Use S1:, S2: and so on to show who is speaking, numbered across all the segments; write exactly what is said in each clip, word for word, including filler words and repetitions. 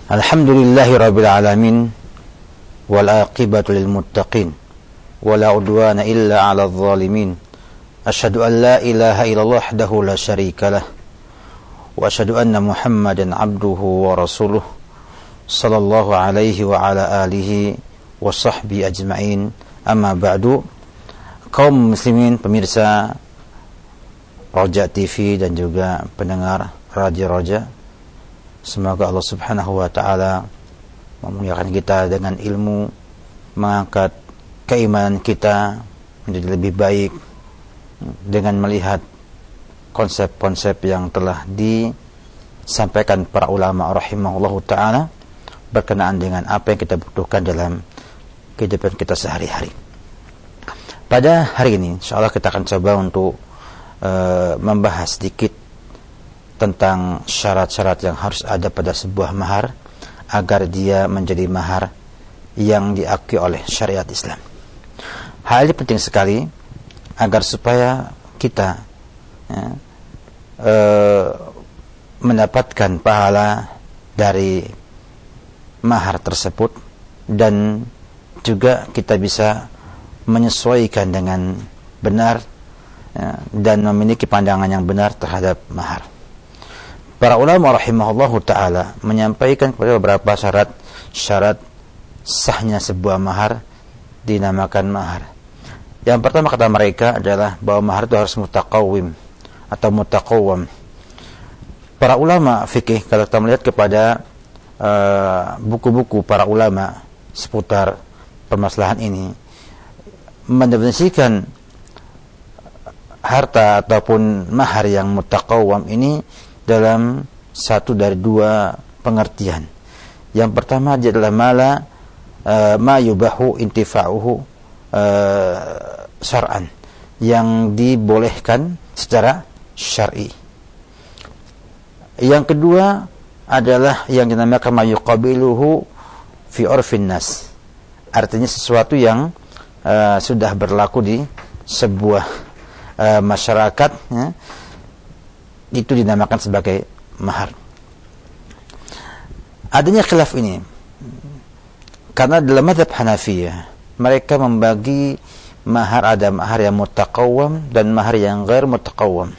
S1: Alhamdulillahi rabbil alamin wal aqibatu lil muttaqin wala udwana illa 'alal zalimin. Asyhadu an la ilaha illallah wahdahu la syarikalah wa asyhadu anna Muhammadan 'abduhu wa rasuluh sallallahu alaihi wa ala alihi wa sahbihi ajma'in. Amma ba'du. Kaum muslimin, pemirsa Roja T V dan juga pendengar Radio Roja, semoga Allah subhanahu wa ta'ala memuliakan kita dengan ilmu, mengangkat keimanan kita menjadi lebih baik dengan melihat konsep-konsep yang telah disampaikan para ulama rahimahullahu ta'ala berkenaan dengan apa yang kita butuhkan dalam kehidupan kita sehari-hari. Pada hari ini insyaallah kita akan coba untuk uh, membahas sedikit tentang syarat-syarat yang harus ada pada sebuah mahar agar dia menjadi mahar yang diakui oleh syariat Islam. Hal ini penting sekali agar supaya kita ya, e, mendapatkan pahala dari mahar tersebut dan juga kita bisa menyesuaikan dengan benar ya, dan memiliki pandangan yang benar terhadap mahar. Para ulama rahimahullahu ta'ala menyampaikan kepada beberapa syarat syarat sahnya sebuah mahar dinamakan mahar. Yang pertama kata mereka adalah bahwa mahar itu harus mutaqawwim atau mutaqawwam. Para ulama fikih, kalau kita melihat kepada uh, buku-buku para ulama seputar permasalahan ini, mendefinisikan harta ataupun mahar yang mutaqawwam ini dalam satu dari dua pengertian. Yang pertama adalah mala uh, ma yubahu intifa'uhu uh, syar'an, yang dibolehkan secara syar'i. Yang kedua adalah yang dinamakan ma yuqabiluhu fi urfin nas, artinya sesuatu yang uh, sudah berlaku di sebuah uh, masyarakat ya, itu dinamakan sebagai mahar. Adanya khilaf ini karena dalam mazhab Hanafiyah mereka membagi mahar, ada mahar yang mutaqawwam dan mahar yang ghair mutaqawwam.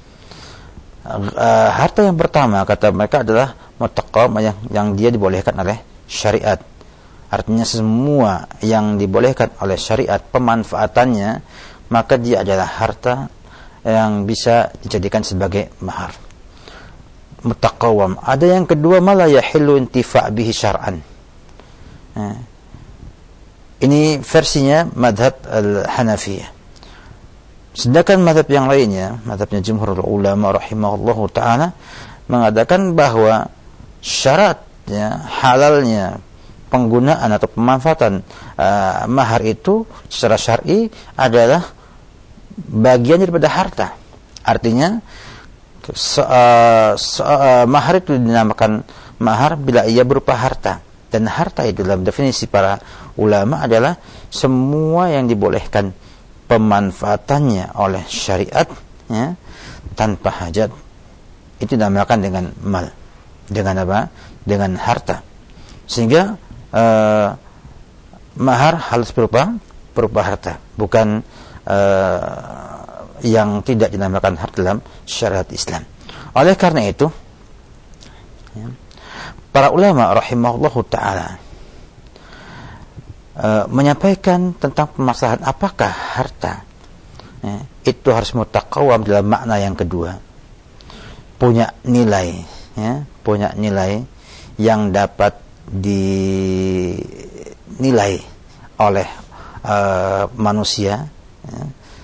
S1: Uh, harta yang pertama kata mereka adalah mutaqawwam, yang, yang dia dibolehkan oleh syariat. Artinya semua yang dibolehkan oleh syariat pemanfaatannya, maka dia adalah harta yang bisa dijadikan sebagai mahar mutaqawwam. Ada yang kedua malah yahillu intifa' bihi syar'an. Nah, ini versinya madhab al-Hanafiyah. Sedangkan madhab yang lainnya, madhabnya jumhurul ulama rahimahullahu ta'ala, mengatakan bahwa syaratnya halalnya penggunaan atau pemanfaatan uh, mahar itu secara syar'i adalah bagian daripada harta. Artinya se, uh, se, uh, mahar itu dinamakan mahar bila ia berupa harta. Dan harta itu dalam definisi para ulama adalah semua yang dibolehkan pemanfaatannya oleh syariat ya, tanpa hajat, itu dinamakan dengan mal. Dengan apa? Dengan harta. Sehingga uh, mahar harus berupa berupa harta, bukan Uh, yang tidak dinamakan harta dalam syariat Islam. Oleh karena itu ya, para ulama rahimahullahu ta'ala uh, menyampaikan tentang permasalahan apakah harta ya, itu harus mutaqawwam dalam makna yang kedua, punya nilai ya, punya nilai yang dapat dinilai oleh uh, manusia ya.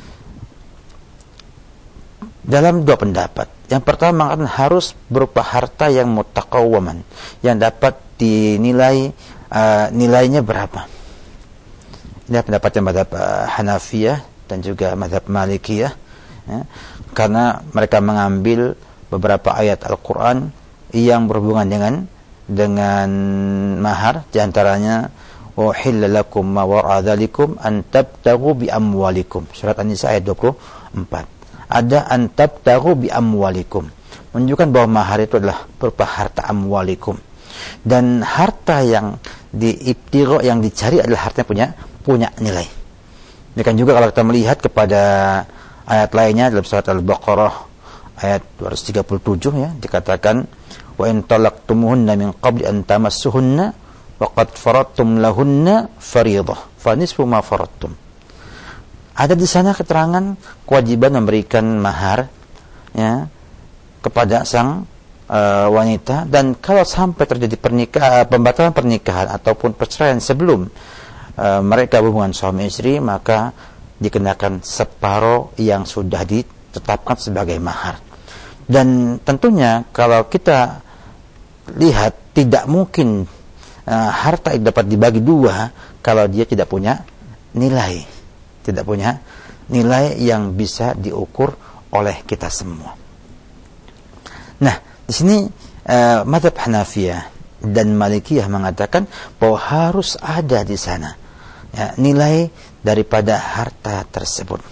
S1: Dalam dua pendapat. Yang pertama kan harus berupa harta yang mutaqawwaman, yang dapat dinilai uh, nilainya berapa. Ini pendapatnya mazhab uh, Hanafiyah dan juga mazhab Malikiyah ya. Karena mereka mengambil beberapa ayat Al-Quran yang berhubungan dengan dengan mahar, diantaranya wa hilla lakum ma wara'a dzalikum an tabtaghu bi amwalikum, surat An-Nisa ayat dua puluh empat. Ada an tabtaghu bi amwalikum, menunjukkan bahwa mahar itu adalah berupa harta amwalikum. Dan harta yang diibtigha, yang dicari adalah harta yang punya punya nilai. Demikian juga kalau kita melihat kepada ayat lainnya dalam surat Al-Baqarah ayat dua ratus tiga puluh tujuh, ya, dikatakan wa in talaqtumuhunna min qabli an tamassuhunna wa qad faradtum lahunna fariidhah fa nisfu ma faradtum. Ada di sana keterangan kewajiban memberikan mahar, ya, kepada sang uh, wanita, dan kalau sampai terjadi pernikahan, pembatalan pernikahan ataupun perceraian sebelum uh, mereka hubungan suami istri, maka dikenakan separuh yang sudah ditetapkan sebagai mahar. Dan tentunya kalau kita lihat, tidak mungkin uh, harta itu dapat dibagi dua kalau dia tidak punya nilai, tidak punya nilai yang bisa diukur oleh kita semua. Nah, di sini uh, mazhab Hanafiyah dan Malikiyah mengatakan bahwa harus ada di sana, ya, nilai daripada harta tersebut.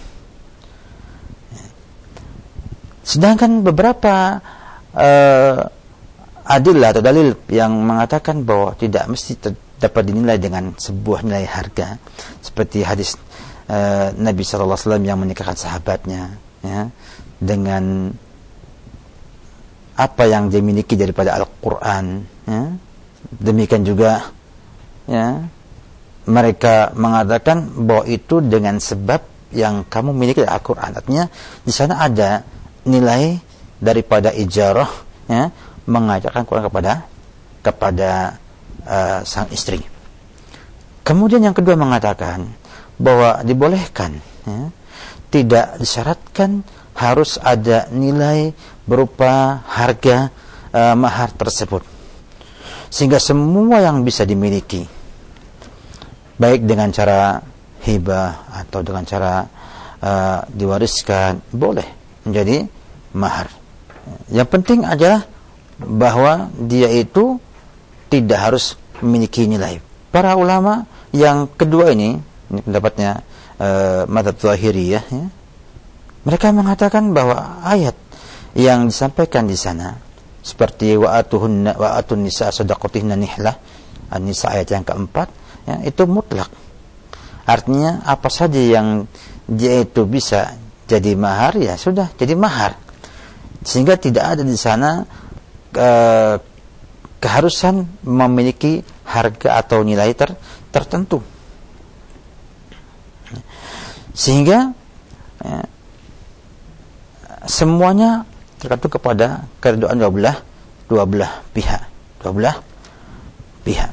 S1: Sedangkan beberapa uh, adillah atau dalil yang mengatakan bahwa tidak mesti ter- dapat dinilai dengan sebuah nilai harga, seperti hadis Uh, Nabi shallallahu alaihi wasallam yang menikahkan sahabatnya, ya, dengan apa yang dia miliki daripada Al-Quran, ya. Demikian juga, ya, mereka mengatakan bahwa itu dengan sebab yang kamu miliki Al-Quran. Artinya di sana ada nilai daripada ijarah, ya, mengajarkan Quran kepada kepada uh, sang istri. Kemudian yang kedua mengatakan bahwa dibolehkan, ya, tidak disyaratkan harus ada nilai berupa harga uh, mahar tersebut, sehingga semua yang bisa dimiliki, baik dengan cara hibah atau dengan cara uh, diwariskan, boleh menjadi mahar. Yang penting adalah bahwa dia itu tidak harus memiliki nilai. Para ulama yang kedua ini, ini pendapatnya uh, mazhab Zahiriyah, ya, mereka mengatakan bahwa ayat yang disampaikan di sana seperti wa'atuhunna wa'atun nisa sadaqatihinna nihlah, An-Nisa ayat yang keempat, ya, itu mutlak. Artinya apa saja yang dia itu bisa jadi mahar, ya sudah jadi mahar, sehingga tidak ada di sana uh, keharusan memiliki harga atau nilai ter, tertentu. Sehingga, ya, semuanya tergantung kepada keridhaan dua belah dua belah pihak, dua belah pihak.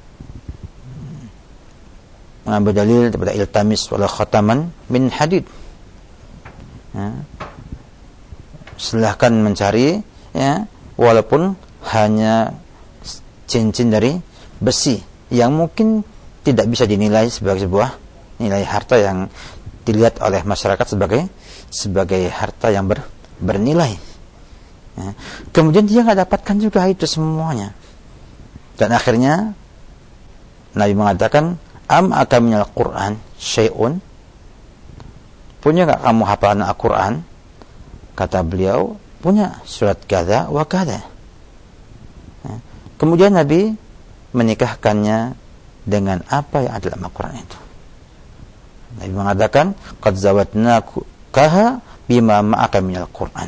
S1: Mengambil dalil daripada iltamis wala khataman min hadid. Ya. Silahkan mencari, ya, walaupun hanya cincin dari besi yang mungkin tidak bisa dinilai sebagai sebuah nilai harta yang dilihat oleh masyarakat sebagai sebagai harta yang ber, bernilai, ya. Kemudian dia nggak dapatkan juga itu semuanya, dan akhirnya Nabi mengatakan, am akan minal Quran syai'un, punya nggak kamu hafalan Al-Quran? Kata beliau, punya, surat kada wa kada, ya. Kemudian Nabi menikahkannya dengan apa yang ada dalam Al-Quran itu. Nabi mengatakan, qad zawatnakaha bima ma'aka minal Qur'an.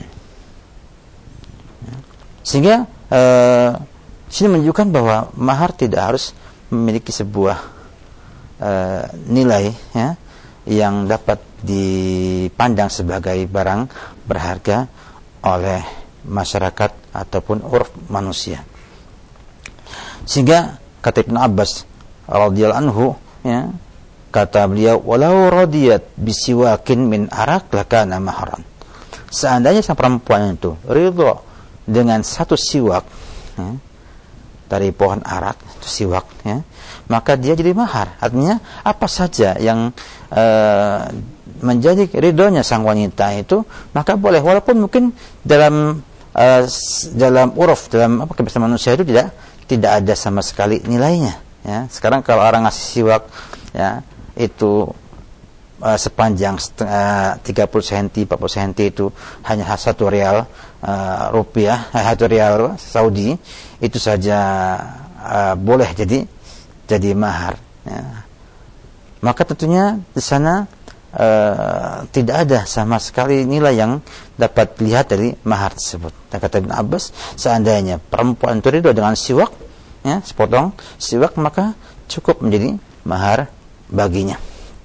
S1: Sehingga uh, sini menunjukkan bahwa mahar tidak harus memiliki sebuah uh, nilai, ya, yang dapat dipandang sebagai barang berharga oleh masyarakat ataupun urf manusia. Sehingga kata Ibnu Abbas radhiyallahu anhu, ya, kata beliau, walau radiyat bisiwakin min arak lakana mahran. Seandainya sang perempuan itu ridho dengan satu siwak, ya, dari pohon arak, itu siwak, ya, maka dia jadi mahar. Artinya apa saja yang uh, menjadi ridhonya sang wanita itu, maka boleh, walaupun mungkin dalam uh, dalam uruf, dalam apa kebiasaan manusia itu tidak tidak ada sama sekali nilainya, ya. Sekarang kalau orang ngasih siwak, ya, itu uh, sepanjang uh, tiga puluh sentimeter, empat puluh sentimeter itu hanya satu rial uh, rupiah, satu rial Saudi, itu saja uh, boleh jadi jadi mahar, ya. Maka tentunya di sana uh, tidak ada sama sekali nilai yang dapat dilihat dari mahar tersebut. Dan kata Ibn Abbas, seandainya perempuan itu ridho dengan siwak, ya, sepotong siwak, maka cukup menjadi mahar baginya.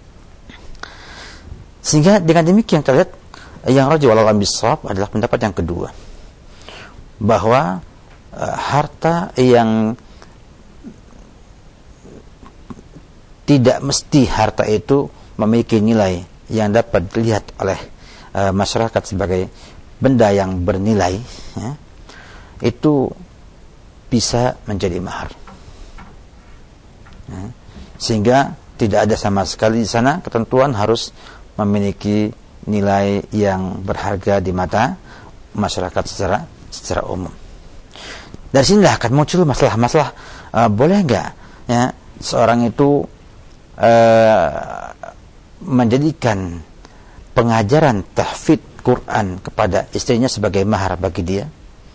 S1: Sehingga dengan demikian kita lihat yang rajih wallahu a'lam bishawab adalah pendapat yang kedua, bahwa uh, harta yang tidak mesti harta itu memiliki nilai yang dapat dilihat oleh uh, masyarakat sebagai benda yang bernilai, ya, itu bisa menjadi mahar, ya. Sehingga tidak ada sama sekali di sana ketentuan harus memiliki nilai yang berharga di mata masyarakat secara secara umum. Dari sinilah akan muncul masalah-masalah, uh, boleh enggak, ya, seorang itu uh, menjadikan pengajaran tahfidz Quran kepada istrinya sebagai mahar bagi dia.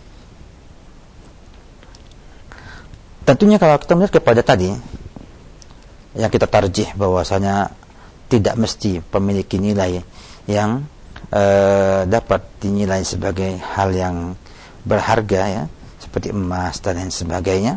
S1: Tentunya kalau kita melihat kepada tadi yang kita tarjih bahwasanya tidak mesti memiliki nilai yang uh, dapat dinilai sebagai hal yang berharga, ya, seperti emas dan lain sebagainya,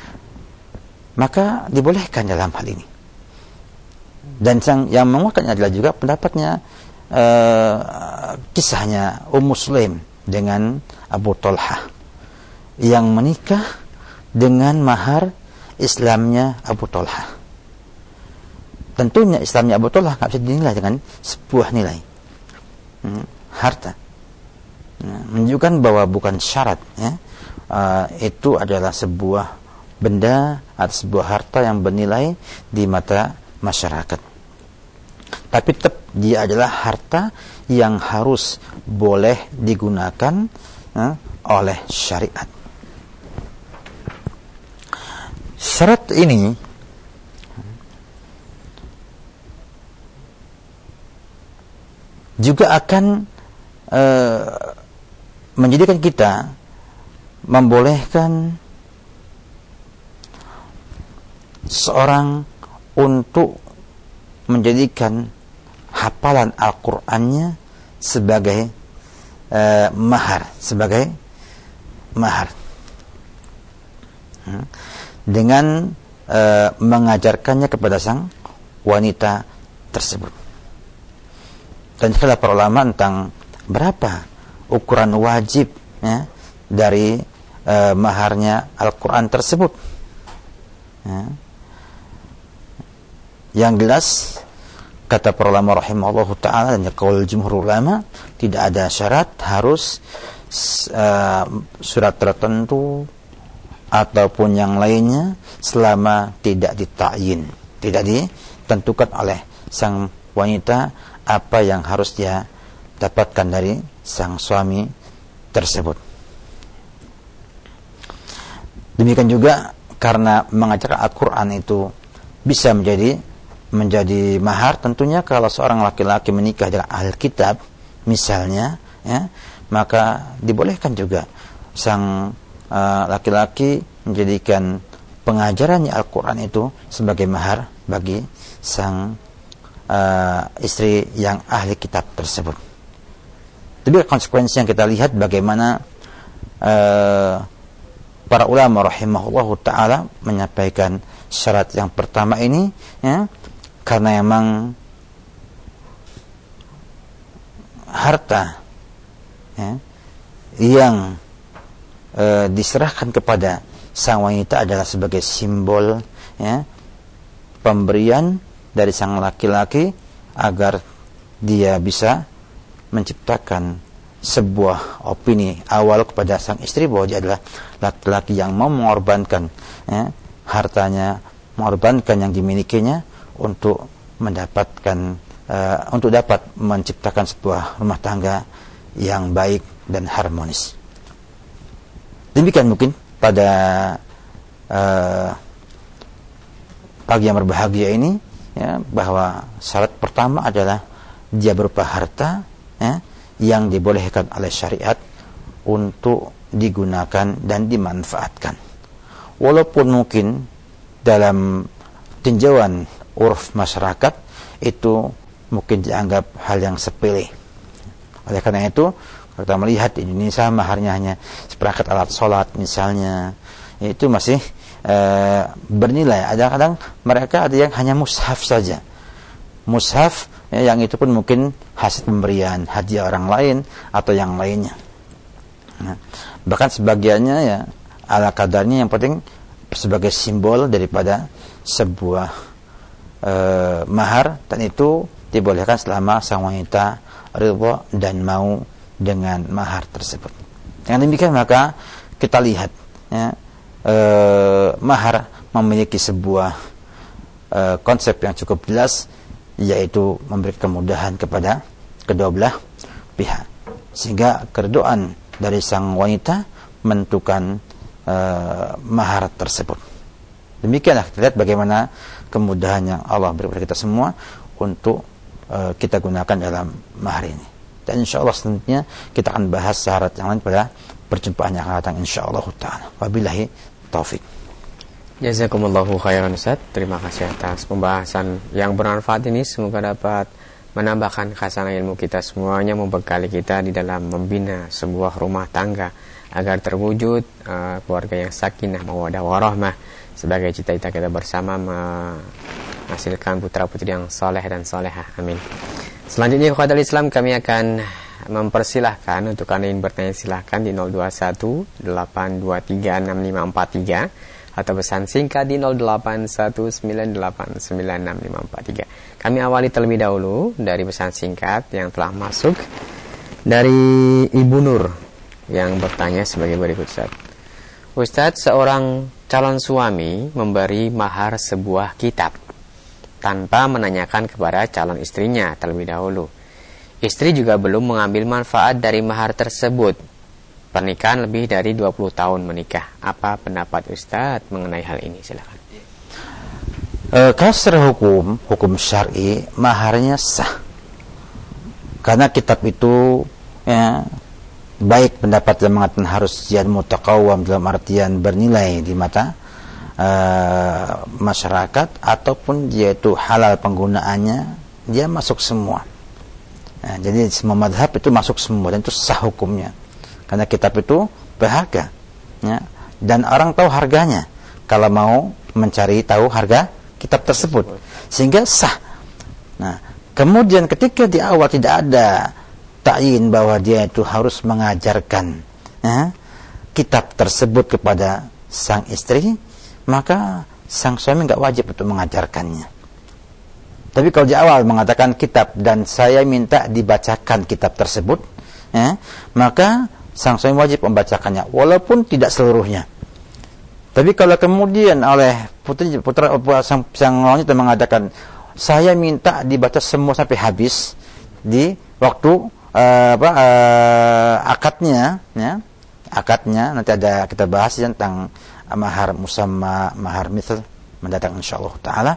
S1: maka dibolehkan dalam hal ini. Dan yang, yang menguatkan adalah juga pendapatnya uh, kisahnya Ummu Sulaim dengan Abu Talhah yang menikah dengan mahar Islamnya Abu Talhah. Tentunya Islamnya Abu Talhah tidak bisa dinilai dengan sebuah nilai, hmm, harta. Nah, menunjukkan bahwa bukan syarat, ya, uh, itu adalah sebuah benda atau sebuah harta yang bernilai di mata masyarakat. Tapi tetap dia adalah harta yang harus boleh digunakan, uh, oleh syariat. Syarat ini juga akan e, menjadikan kita membolehkan seorang untuk menjadikan hafalan Al-Qur'annya sebagai e, mahar, sebagai mahar, hmm. dengan e, mengajarkannya kepada sang wanita tersebut. Dan istilah para ulama tentang berapa ukuran wajib, ya, dari e, maharnya Al-Quran tersebut, ya. Yang jelas kata para ulama rahimahullahu ta'ala dan qaul jumhur ulama, tidak ada syarat harus e, surat tertentu ataupun yang lainnya selama tidak ditakyin, tidak ditentukan oleh sang wanita apa yang harus dia dapatkan dari sang suami tersebut. Demikian juga karena mengajarkan Al-Quran itu bisa menjadi menjadi mahar. Tentunya kalau seorang laki-laki menikah dengan ahli kitab misalnya, ya, maka dibolehkan juga sang uh, laki-laki menjadikan pengajarannya Al-Quran itu sebagai mahar bagi sang Uh, istri yang ahli kitab tersebut. Tapi konsekuensi yang kita lihat bagaimana uh, para ulama rahimahullahu ta'ala menyampaikan syarat yang pertama ini, ya, karena memang harta, ya, yang uh, diserahkan kepada sang wanita adalah sebagai simbol, ya, pemberian dari sang laki-laki agar dia bisa menciptakan sebuah opini awal kepada sang istri bahwa dia adalah laki-laki yang mau mengorbankan, ya, hartanya, mengorbankan yang dimilikinya untuk mendapatkan uh, untuk dapat menciptakan sebuah rumah tangga yang baik dan harmonis. Demikian mungkin pada uh, pagi yang berbahagia ini, ya, bahwa syarat pertama adalah dia berupa harta, ya, yang dibolehkan oleh syariat untuk digunakan dan dimanfaatkan. walaupun mungkin dalam tinjauan uruf masyarakat itu mungkin dianggap hal yang sepele. Oleh karena itu, kalau kita melihat di Indonesia maharnya hanya seperangkat alat sholat misalnya, itu masih e, bernilai. Kadang-kadang mereka ada yang hanya mushaf saja, mushaf ya, yang itu pun mungkin hasil pemberian hadiah orang lain atau yang lainnya. Nah, bahkan sebagiannya ya ala kadarnya, yang penting sebagai simbol daripada sebuah e, mahar, dan itu dibolehkan selama sang wanita ridha dan mau dengan mahar tersebut. Dengan demikian maka kita lihat ya, e, mahar memiliki sebuah e, konsep yang cukup jelas, yaitu memberi kemudahan kepada kedua belah pihak, sehingga keridhaan dari sang wanita menentukan e, mahar tersebut. Demikianlah kita lihat bagaimana kemudahan yang Allah beri kepada kita semua untuk e, kita gunakan dalam mahar ini. Dan insyaallah selanjutnya kita akan bahas syarat yang lain pada perjumpaan yang akan datang insyaallah taala. Wabillahi taufik.
S2: Jazakumullahu khairan Ustaz. Terima kasih atas pembahasan yang bermanfaat ini. Semoga dapat menambahkan khasanah ilmu kita semuanya, membekali kita di dalam membina sebuah rumah tangga agar terwujud uh, keluarga yang sakinah mawaddah warahmah, sebagai cita-cita kita bersama menghasilkan putra-putri yang soleh dan solehah. Amin. Selanjutnya kepada Islam, kami akan mempersilahkan untuk Anda yang bertanya, silahkan di nol dua satu delapan dua tiga enam lima empat tiga atau pesan singkat di nol delapan satu sembilan delapan sembilan enam lima empat tiga. Kami awali terlebih dahulu dari pesan singkat yang telah masuk dari Ibu Nur yang bertanya sebagai berikut. Ustaz, Ustaz, seorang calon suami memberi mahar sebuah kitab tanpa menanyakan kepada calon istrinya terlebih dahulu. Istri juga belum mengambil manfaat dari mahar tersebut. Pernikahan lebih dari dua puluh tahun menikah. Apa pendapat Ustaz mengenai hal ini? Silakan.
S1: E, kalau secara hukum, hukum syar'i, maharnya sah. Karena kitab itu ya, baik pendapat yang mengatakan harus jihad mutaqawwam dalam artian bernilai di mata Uh, masyarakat, ataupun dia itu halal penggunaannya, dia masuk semua. Nah, jadi semua madhab itu masuk semua, dan itu sah hukumnya. Karena kitab itu berharga ya, dan orang tahu harganya kalau mau mencari tahu harga kitab tersebut, sehingga sah. Nah, kemudian ketika di awal tidak ada ta'yin bahwa dia itu harus mengajarkan ya, kitab tersebut kepada sang istri, maka sang suami enggak wajib untuk mengajarkannya. Tapi kalau di awal mengatakan kitab dan saya minta dibacakan kitab tersebut, ya, maka sang suami wajib membacakannya walaupun tidak seluruhnya. Tapi kalau kemudian oleh putri putra sang, sang wanita mengatakan saya minta dibaca semua sampai habis di waktu uh, apa uh, akadnya, ya, akadnya nanti ada kita bahas tentang mahar musamma, mahar mithl mendatang insyaallah taala.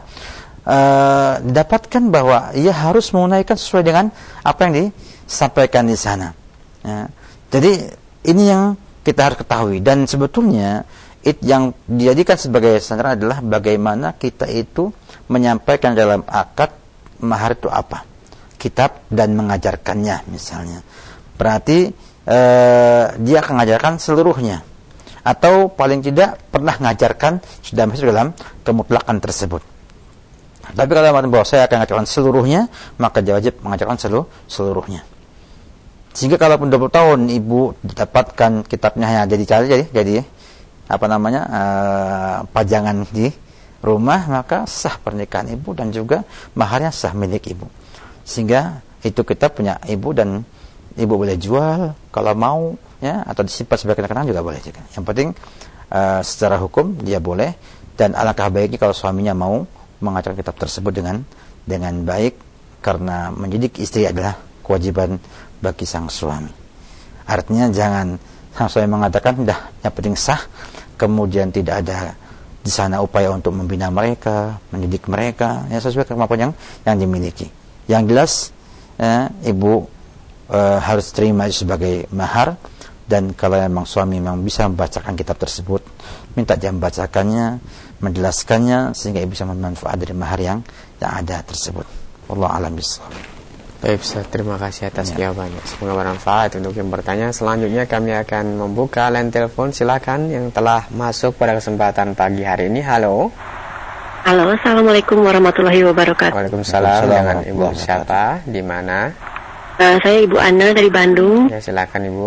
S1: Uh, dapatkan bahwa ia harus menunaikan sesuai dengan apa yang disampaikan di sana. Ya. Jadi ini yang kita harus ketahui, dan sebetulnya it yang dijadikan sebagai standar adalah bagaimana kita itu menyampaikan dalam akad mahar itu apa, kitab dan mengajarkannya misalnya. Berarti uh, dia akan mengajarkan seluruhnya, atau paling tidak pernah mengajarkan, sudah masuk dalam kemutlakan tersebut. Tapi kalau bahwa saya akan mengajarkan seluruhnya, maka dia wajib mengajarkan seluruh, seluruhnya. Sehingga kalaupun dua puluh tahun ibu dapatkan kitabnya hanya jadi cari jadi jadi apa namanya uh, pajangan di rumah, maka sah pernikahan ibu dan juga maharnya sah milik ibu. Sehingga itu kitab punya ibu dan ibu boleh jual kalau mau, ya, atau disimpan sebagai kenang-kenangan juga boleh juga. Yang penting uh, secara hukum dia boleh, dan alangkah baiknya kalau suaminya mau mengajarkan kitab tersebut dengan dengan baik, karena mendidik istri adalah kewajiban bagi sang suami. Artinya jangan sang suami mengatakan dah yang penting sah, kemudian tidak ada di sana upaya untuk membina mereka, mendidik mereka, ya sesuai kemampuan yang yang dimiliki. Yang jelas, ya, ibu e, harus terima sebagai mahar, Dan kalau memang suami memang bisa membacakan kitab tersebut, minta dia membacakannya, menjelaskannya sehingga ibu bisa bermanfaat dari mahar yang yang ada tersebut. Wallahu a'lam bishawab.
S2: Baik Ustaz, terima kasih atas
S1: Ya.
S2: jawabannya. Semoga bermanfaat. Untuk yang bertanya selanjutnya kami akan membuka line telepon. Silakan yang telah masuk pada kesempatan pagi hari ini. Halo.
S3: Halo, assalamualaikum warahmatullahi wabarakatuh.
S2: Waalaikumsalam.
S1: Waalaikumsalam
S2: Dengan Ibu
S1: warahmatullahi
S2: siapa? Di mana?
S3: Uh, saya Ibu Ana dari Bandung.
S2: Ya, silakan Ibu.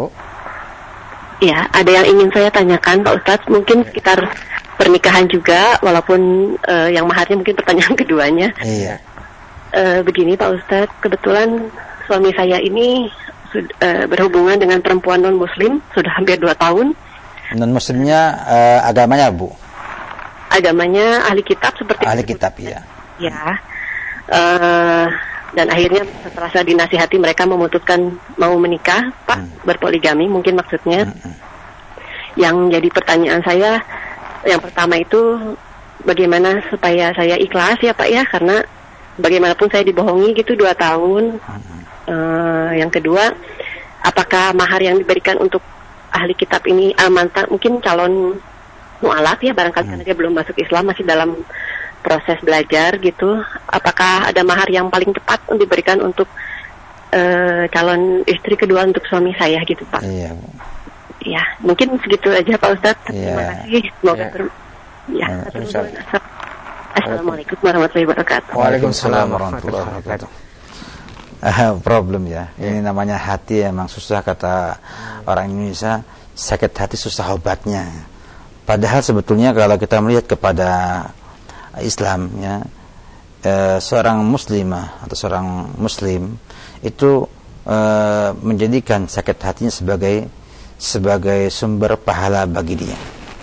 S3: Ya, ada yang ingin saya tanyakan Pak Ustadz, mungkin sekitar pernikahan juga, walaupun uh, yang maharnya mungkin pertanyaan keduanya.
S1: Iya.
S3: Uh, begini Pak Ustadz, kebetulan suami saya ini sud- uh, berhubungan dengan perempuan non-muslim sudah hampir dua tahun.
S1: Non-muslimnya uh, agamanya, Bu?
S3: Agamanya ahli kitab seperti
S1: Ahli kitab, ya.
S3: Ya. Uh, dan akhirnya setelah saya dinasihati mereka memutuskan mau menikah, Pak, hmm. berpoligami mungkin maksudnya. Hmm. Yang jadi pertanyaan saya, yang pertama itu bagaimana supaya saya ikhlas ya Pak ya, karena bagaimanapun saya dibohongi gitu dua tahun. Hmm. Uh, yang kedua, apakah mahar yang diberikan untuk ahli kitab ini uh, mantan mungkin calon mu'alaf ya, barangkali hmm. karena dia belum masuk Islam, masih dalam proses belajar gitu, apakah ada mahar yang paling tepat untuk diberikan untuk uh, calon istri kedua untuk suami saya gitu Pak?
S1: Iya.
S3: Ya, mungkin segitu aja Pak Ustadz.
S1: Iya.
S3: Terima kasih. Semoga
S2: Ya.
S3: ber... ya.
S2: Waalaikumsalam.
S3: Assalamualaikum warahmatullahi wabarakatuh.
S2: Waalaikumsalam warahmatullahi wabarakatuh.
S1: Uh, problem ya. Ini namanya hati emang susah, kata orang Indonesia, sakit hati susah obatnya. Padahal sebetulnya kalau kita melihat kepada Islam ya, eh, seorang muslimah atau seorang muslim itu eh, menjadikan sakit hatinya sebagai sebagai sumber pahala bagi dia.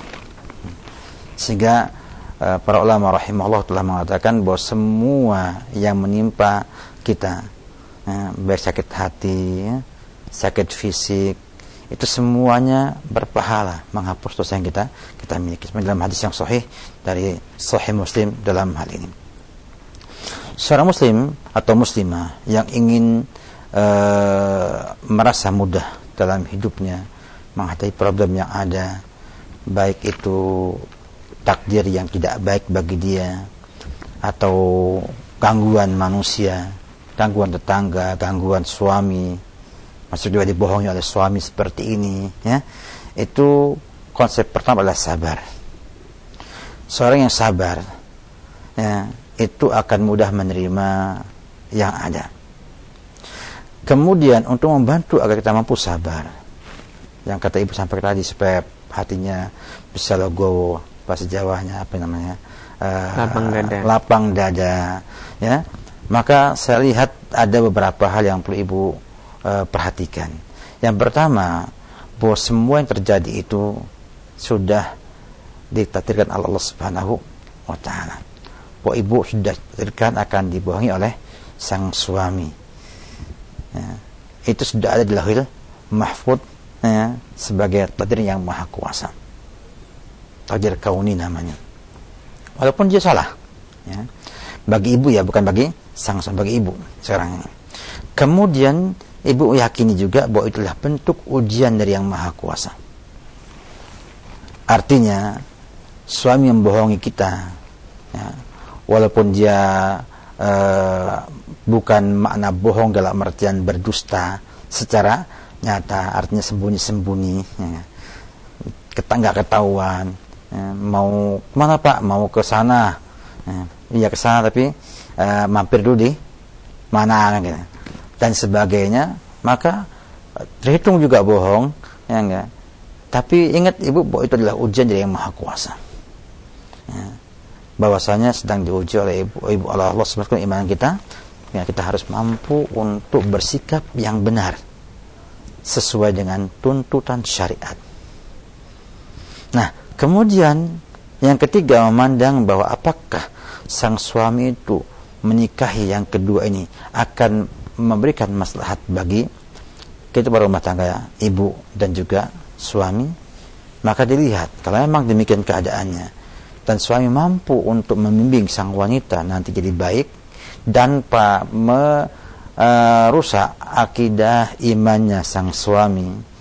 S1: Sehingga eh, para ulama rahimahullah telah mengatakan bahwa semua yang menimpa kita, ya, baik sakit hati, ya, sakit fisik, itu semuanya berpahala, menghapus dosa yang kita kita miliki. Dalam hadis yang sahih dari Sahih Muslim dalam hal ini, seorang muslim atau muslimah yang ingin uh, merasa mudah dalam hidupnya menghadapi problem yang ada, baik itu takdir yang tidak baik bagi dia atau gangguan manusia, gangguan tetangga, gangguan suami, masuk juga dibohongi oleh suami seperti ini, ya. Itu konsep pertama adalah sabar. Seorang yang sabar, ya, itu akan mudah menerima yang ada. Kemudian untuk membantu agar kita mampu sabar, yang kata ibu sampaikan tadi, supaya hatinya bisa legowo, bahasa Jawanya apa namanya, uh,
S2: lapang dada.
S1: lapang dada, ya. Maka saya lihat ada beberapa hal yang perlu ibu Uh, perhatikan. Yang pertama, bahwa semua yang terjadi itu sudah ditakdirkan Allah Subhanahu wa taala. Bahwa ibu sudah ditakdirkan akan dibohongi oleh sang suami. Ya. Itu sudah ada di Lauhul Mahfuz, ya, sebagai takdir yang maha kuasa. Takdir kauni namanya. Walaupun dia salah, ya. Bagi ibu ya, bukan bagi sang suami, bagi ibu sekarang ini. Kemudian ibu yakini juga bahwa itulah bentuk ujian dari yang maha kuasa. Artinya suami membohongi kita, ya, walaupun dia uh, bukan makna bohong dalam artian berdusta secara nyata, artinya sembunyi-sembunyi, ya, nggak ketahuan, ya, mau kemana Pak, mau ke sana, ya, iya ke sana tapi uh, mampir dulu di mana gitu, dan sebagainya, maka terhitung juga bohong, ya enggak. Tapi ingat ibu bahwa itu adalah ujian dari yang maha kuasa, ya. Bahwasanya sedang diuji oleh ibu, ibu Allah subhanahu wa taala iman kita, ya, kita harus mampu untuk bersikap yang benar sesuai dengan tuntutan syariat. Nah, kemudian yang ketiga, memandang bahwa apakah sang suami itu menikahi yang kedua ini akan memberikan maslahat bagi kita berumah tangga, ibu dan juga suami. Maka dilihat kalau memang demikian keadaannya dan suami mampu untuk membimbing sang wanita nanti jadi baik dan pa, merusak uh, akidah imannya sang suami,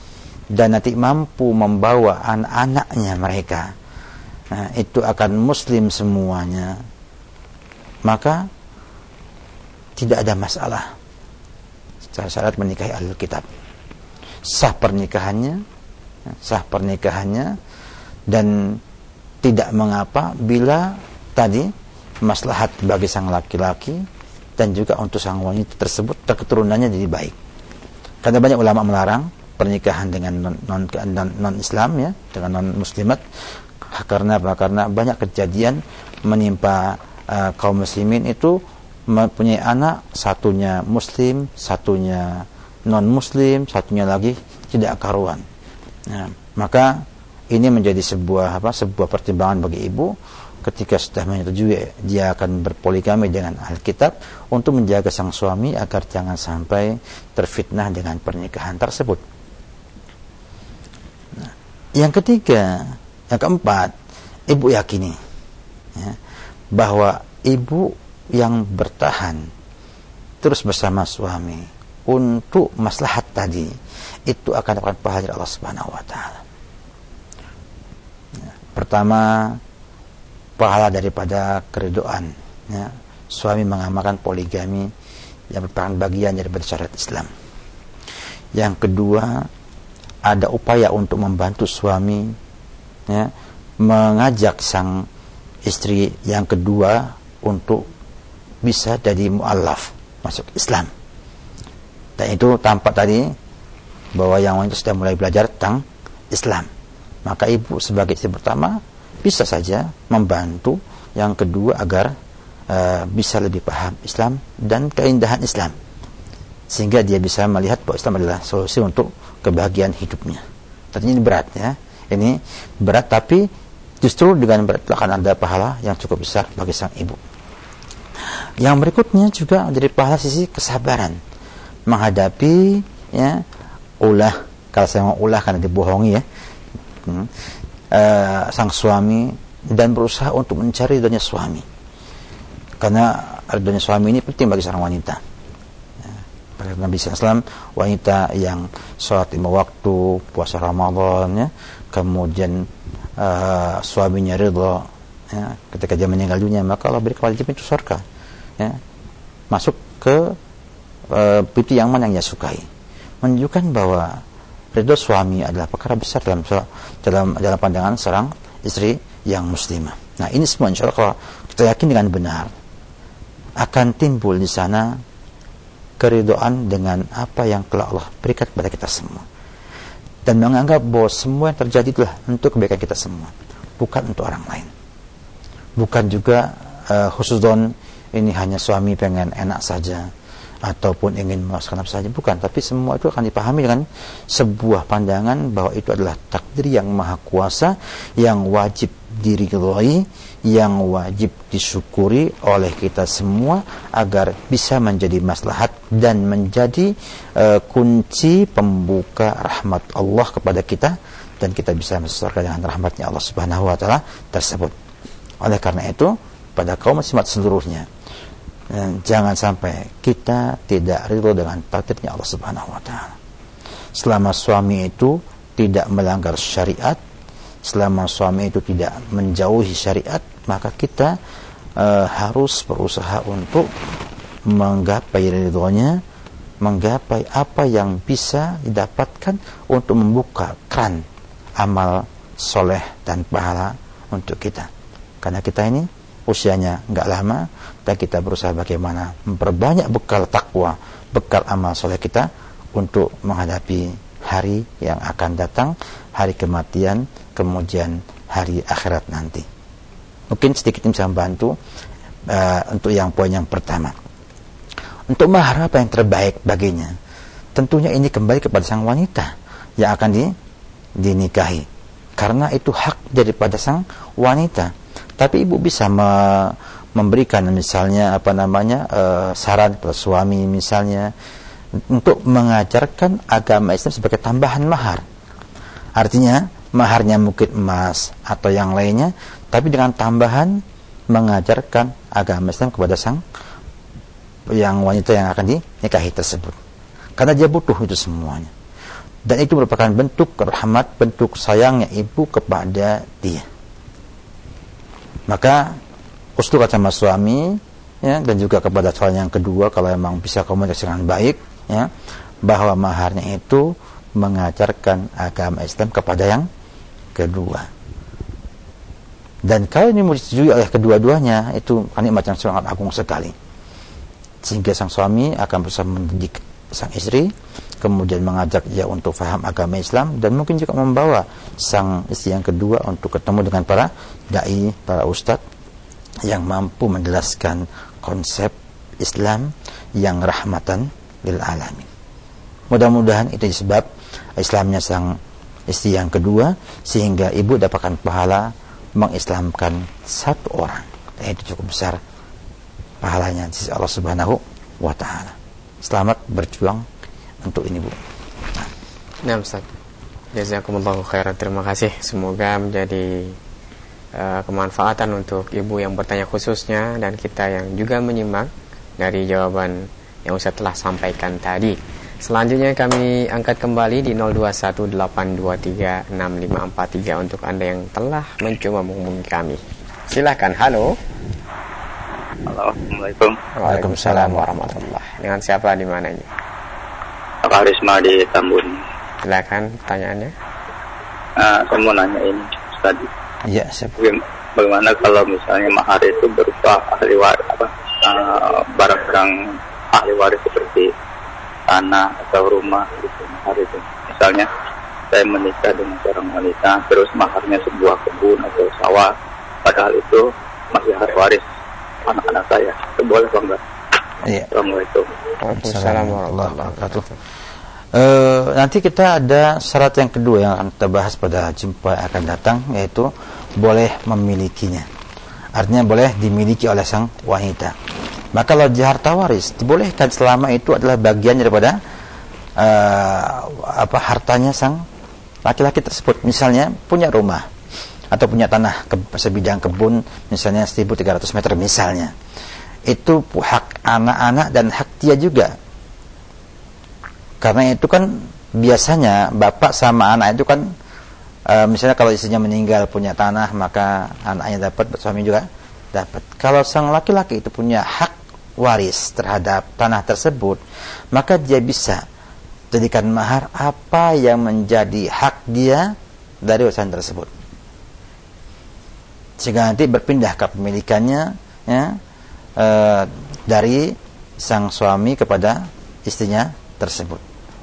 S1: dan nanti mampu membawa anak-anaknya mereka, nah, itu akan muslim semuanya, maka tidak ada masalah secara syarat menikahi ahlul kitab. Sah pernikahannya, sah pernikahannya, dan tidak mengapa bila tadi maslahat bagi sang laki-laki dan juga untuk sang wanita tersebut keturunannya jadi baik. Karena banyak ulama melarang pernikahan dengan non, non, non Islam, ya, dengan non muslimat. Karena apa? Karena banyak kejadian menimpa uh, kaum muslimin itu mempunyai anak, satunya muslim, satunya non muslim, satunya lagi tidak karuan. Nah, maka ini menjadi sebuah apa? Sebuah pertimbangan bagi ibu ketika sudah menyetujui dia akan berpoligami dengan ahli kitab untuk menjaga sang suami agar jangan sampai terfitnah dengan pernikahan tersebut. Nah, yang ketiga, yang keempat, ibu yakini, ya, bahwa ibu yang bertahan terus bersama suami untuk maslahat tadi itu akan dapat pahala dari Allah Subhanahu wa taala. Ya, pertama, pahala daripada keridoan, ya, suami mengamalkan poligami yang merupakan bagian daripada syariat Islam. Yang kedua, ada upaya untuk membantu suami, ya, mengajak sang istri yang kedua untuk bisa jadi mu'allaf, masuk Islam. Dan itu tampak tadi bahwa yang wanita sudah mulai belajar tentang Islam. Maka ibu sebagai istri pertama bisa saja membantu yang kedua agar uh, bisa lebih paham Islam dan keindahan Islam, sehingga dia bisa melihat bahwa Islam adalah solusi untuk kebahagiaan hidupnya. Tentunya ini berat, ya. Ini berat, tapi justru dengan berat akan ada pahala yang cukup besar bagi sang ibu. Yang berikutnya juga dari pahala sisi kesabaran menghadapi, ya, ulah, kalau saya mau ulah karena dibohongi, ya, hmm, uh, sang suami, dan berusaha untuk mencari ridhonya suami, karena ridhonya suami ini penting bagi seorang wanita. Ya, Nabi shallallahu alaihi wasallam, wanita yang sholat lima waktu, puasa Ramadan, ya, kemudian uh, suaminya ridho, ya, ketika dia meninggal dunia, maka Allah beri kewajiban itu surga, ya, masuk ke uh, pintu yang mana yang dia sukai, menunjukkan bahwa ridho suami adalah perkara besar dalam dalam dalam pandangan seorang istri yang muslimah. Nah, ini semua insya Allah kalau kita yakin dengan benar akan timbul di sana keridhaan dengan apa yang telah Allah berikan kepada kita semua, dan menganggap bahwa semua yang terjadi itulah untuk kebaikan kita semua, bukan untuk orang lain. Bukan juga uh, husnuzon, ini hanya suami pengen enak saja ataupun ingin memuaskan apa saja, bukan. Tapi semua itu akan dipahami dengan sebuah pandangan bahwa itu adalah takdir yang maha kuasa, yang wajib diridhoi, yang wajib disyukuri oleh kita semua agar bisa menjadi maslahat dan menjadi uh, kunci pembuka rahmat Allah kepada kita, dan kita bisa masuk surga dengan rahmatnya Allah Subhanahu wa taala tersebut. Oleh karena itu, pada kaum muslimat seluruhnya, jangan sampai kita tidak ridho dengan takdirnya Allah Subhanahu wa taala. Selama suami itu tidak melanggar syariat, selama suami itu tidak menjauhi syariat, maka kita uh, harus berusaha untuk menggapai ridhonya, menggapai apa yang bisa didapatkan untuk membuka keran amal soleh dan pahala untuk kita. Karena kita ini usianya enggak lama, dan kita berusaha bagaimana memperbanyak bekal takwa, bekal amal soleh kita untuk menghadapi hari yang akan datang, hari kematian, kemudian hari akhirat nanti. Mungkin sedikit bisa membantu uh, untuk yang poin yang pertama. Untuk mahar apa yang terbaik baginya? Tentunya ini kembali kepada sang wanita yang akan di, dinikahi, karena itu hak daripada sang wanita. Tapi ibu bisa me- memberikan misalnya apa namanya uh, saran kepada suami misalnya untuk mengajarkan agama Islam sebagai tambahan mahar. Artinya maharnya mungkin emas atau yang lainnya, tapi dengan tambahan mengajarkan agama Islam kepada sang yang wanita yang akan dinikahi tersebut, karena dia butuh itu semuanya. Dan itu merupakan bentuk rahmat, bentuk sayangnya ibu kepada dia. Maka usturah sama suami, ya, dan juga kepada calon yang kedua kalau memang bisa komunikasi dengan baik, ya, bahwa maharnya itu mengajarkan agama Islam kepada yang kedua. Dan kalau ini disetujui oleh kedua-duanya, itu nikmat yang sangat agung sekali. Sehingga sang suami akan berusaha mendidik sang istri, kemudian mengajak dia untuk faham agama Islam, dan mungkin juga membawa sang istri yang kedua untuk ketemu dengan para dai, para ustadz yang mampu menjelaskan konsep Islam yang rahmatan lil alamin. Mudah-mudahan itu sebab Islamnya sang istri yang kedua, sehingga ibu dapatkan pahala mengislamkan satu orang, dan itu cukup besar pahalanya di sisi Allah Subhanahu wa taala. Selamat berjuang untuk ini, Bu.
S2: Nah, Ustaz. Jazakumullahu khairan. Terima kasih. Semoga menjadi uh, kemanfaatan untuk ibu yang bertanya khususnya, dan kita yang juga menyimak dari jawaban yang Ustaz telah sampaikan tadi. Selanjutnya kami angkat kembali di nol dua satu delapan dua tiga enam lima empat tiga untuk Anda yang telah mencoba menghubungi kami. Silakan. Halo.
S4: Halo, Assalamualaikum.
S2: Waalaikumsalam warahmatullahi. Dengan siapa, di mana ini?
S4: Pak Arisma di Tambun.
S2: Silakan pertanyaannya.
S4: Uh, saya mau nanya ini tadi.
S1: Iya, siap.
S4: Bagaimana kalau misalnya mahar itu berupa ahli waris, apa, uh, barang-barang ahli waris seperti tanah atau rumah gitu, mahar itu. Misalnya saya menikah dengan seorang wanita, terus maharnya sebuah kebun atau sawah, padahal itu masih ahli waris anak-anak saya. Itu boleh apa enggak?
S1: Iya.
S4: Assalamualaikum.
S2: Waalaikumsalam warahmatullahi wabarakatuh.
S1: Uh, nanti kita ada syarat yang kedua yang akan kita bahas pada jumpa yang akan datang, yaitu boleh memilikinya. Artinya boleh dimiliki oleh sang wanita. Maka kalau di harta waris dibolehkan selama itu adalah bagian daripada uh, apa hartanya sang laki-laki tersebut. Misalnya punya rumah atau punya tanah ke, sebidang kebun misalnya seribu tiga ratus meter misalnya. Itu hak anak-anak dan hak dia juga. Karena itu kan biasanya bapak sama anak itu kan uh, misalnya kalau istrinya meninggal punya tanah, maka anaknya dapat, suami juga dapat. Kalau sang laki-laki itu punya hak waris terhadap tanah tersebut, maka dia bisa jadikan mahar apa yang menjadi hak dia dari warisan tersebut, sehingga nanti berpindah kepemilikannya, ya, e, dari sang suami kepada istrinya tersebut,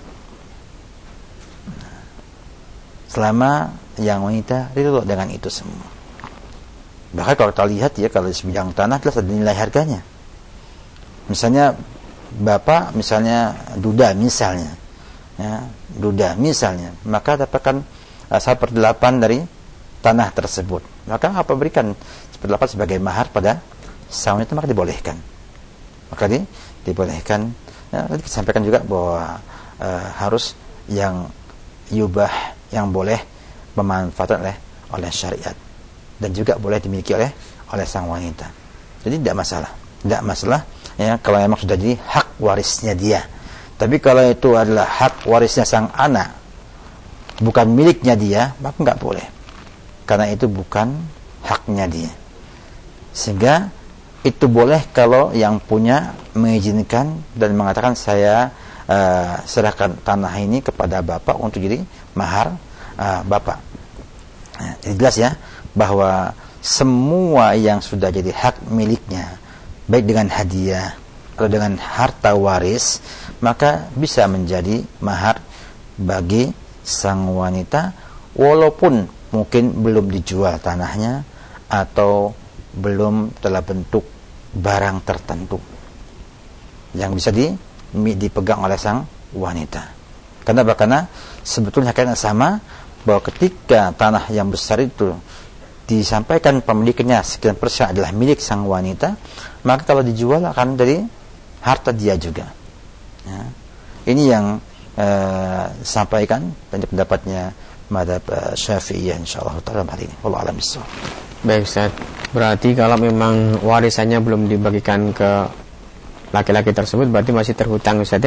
S1: selama yang wanita ridho dengan itu semua. Bahkan kalau kita lihat ya, kalau di sebidang tanah jelas ada nilai harganya. Misalnya bapak misalnya duda misalnya, ya, duda misalnya, maka dapatkan uh, satu per delapan dari tanah tersebut. Maka apa berikan satu per delapan sebagai mahar pada sang wanita, maka dibolehkan. Maka di, dibolehkan. Ya, tadi kita sampaikan juga bahwa uh, harus yang yubah, yang boleh pemanfaatan oleh oleh syariat, dan juga boleh dimiliki oleh oleh sang wanita. Jadi tidak masalah, tidak masalah. Ya, kalau memang sudah jadi hak warisnya dia. Tapi kalau itu adalah hak warisnya sang anak, bukan miliknya dia, maka nggak boleh, karena itu bukan haknya dia. Sehingga itu boleh kalau yang punya mengizinkan dan mengatakan saya uh, serahkan tanah ini kepada bapak untuk jadi mahar uh, bapak. Nah, jadi jelas ya bahwa semua yang sudah jadi hak miliknya, baik dengan hadiah atau dengan harta waris, maka bisa menjadi mahar bagi sang wanita, walaupun mungkin belum dijual tanahnya atau belum dalam bentuk barang tertentu yang bisa di, dipegang oleh sang wanita. Karena karena sebetulnya kaitannya sama, bahwa ketika tanah yang besar itu disampaikan pemilikannya sekian persen adalah milik sang wanita, maka kalau dijual akan dari harta dia juga. Ya. Ini yang uh, sampaikan dan pendapatnya mazhab uh, Syafi'iyah insyaallah taala hari ini. Wallahu a'lam bishawab.
S2: Baik Ustaz. Berarti kalau memang warisannya belum dibagikan ke laki-laki tersebut, berarti masih terhutang Ustaz ya?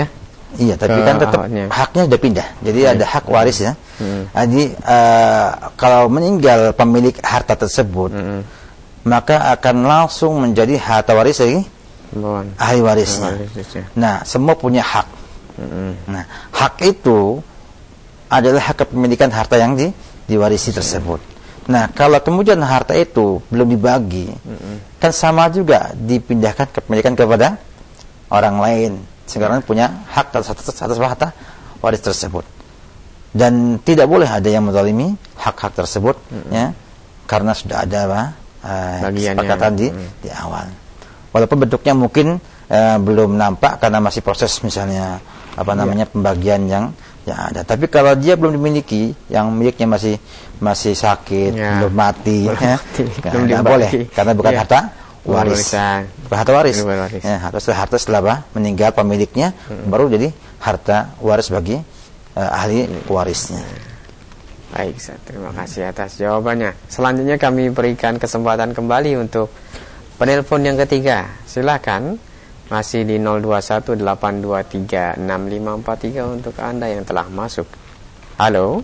S1: Iya, tapi kan tetap
S2: ahoknya.
S1: haknya sudah pindah. Jadi
S2: Hmm.
S1: ada hak waris ya.
S2: Hmm.
S1: Jadi uh, kalau meninggal pemilik harta tersebut,
S2: Hmm.
S1: maka akan langsung menjadi harta waris lagi
S2: Mohon.
S1: ahli warisnya.
S2: Warisnya.
S1: Nah, semua punya hak.
S2: Hmm.
S1: Nah, hak itu adalah hak kepemilikan harta yang di, diwarisi tersebut. Nah, kalau kemudian harta itu belum dibagi, mm-hmm. kan sama juga dipindahkan kepemilikan kepada orang lain. Sekarang punya hak atas, atas, atas harta waris tersebut. Dan tidak boleh ada yang menzalimi hak-hak tersebut, mm-hmm. ya, karena sudah ada apa, uh, kesepakatan di, mm-hmm. di awal. Walaupun bentuknya mungkin uh, belum nampak karena masih proses misalnya apa namanya yeah. pembagian yang yang ada. Tapi kalau dia belum dimiliki, yang miliknya masih masih sakit, ya. belum mati, belum ya, mati. Belum tidak boleh karena bukan ya. harta waris. Bukan harta waris. waris. Ya, harta setelah harta setelah apa? meninggal pemiliknya hmm. baru jadi harta waris bagi uh, ahli warisnya.
S2: Baik, terima kasih atas jawabannya. Selanjutnya kami berikan kesempatan kembali untuk penelpon yang ketiga. Silakan. Masih di nol dua satu delapan dua tiga enam lima empat tiga untuk Anda yang telah masuk. Halo.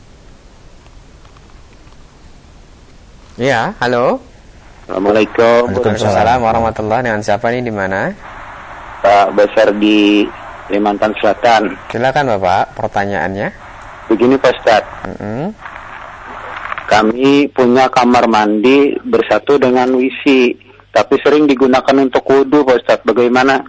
S2: Ya, halo.
S4: Assalamualaikum.
S2: Waalaikumsalam warahmatullahi. Dengan siapa ini di mana?
S4: Pak Besar di Kalimantan Selatan.
S2: Silakan Bapak, pertanyaannya.
S4: Begini Pak Ustaz.
S2: Mm-hmm.
S4: Kami punya kamar mandi bersatu dengan W C, tapi sering digunakan untuk wudu Pak Ustaz. Bagaimana?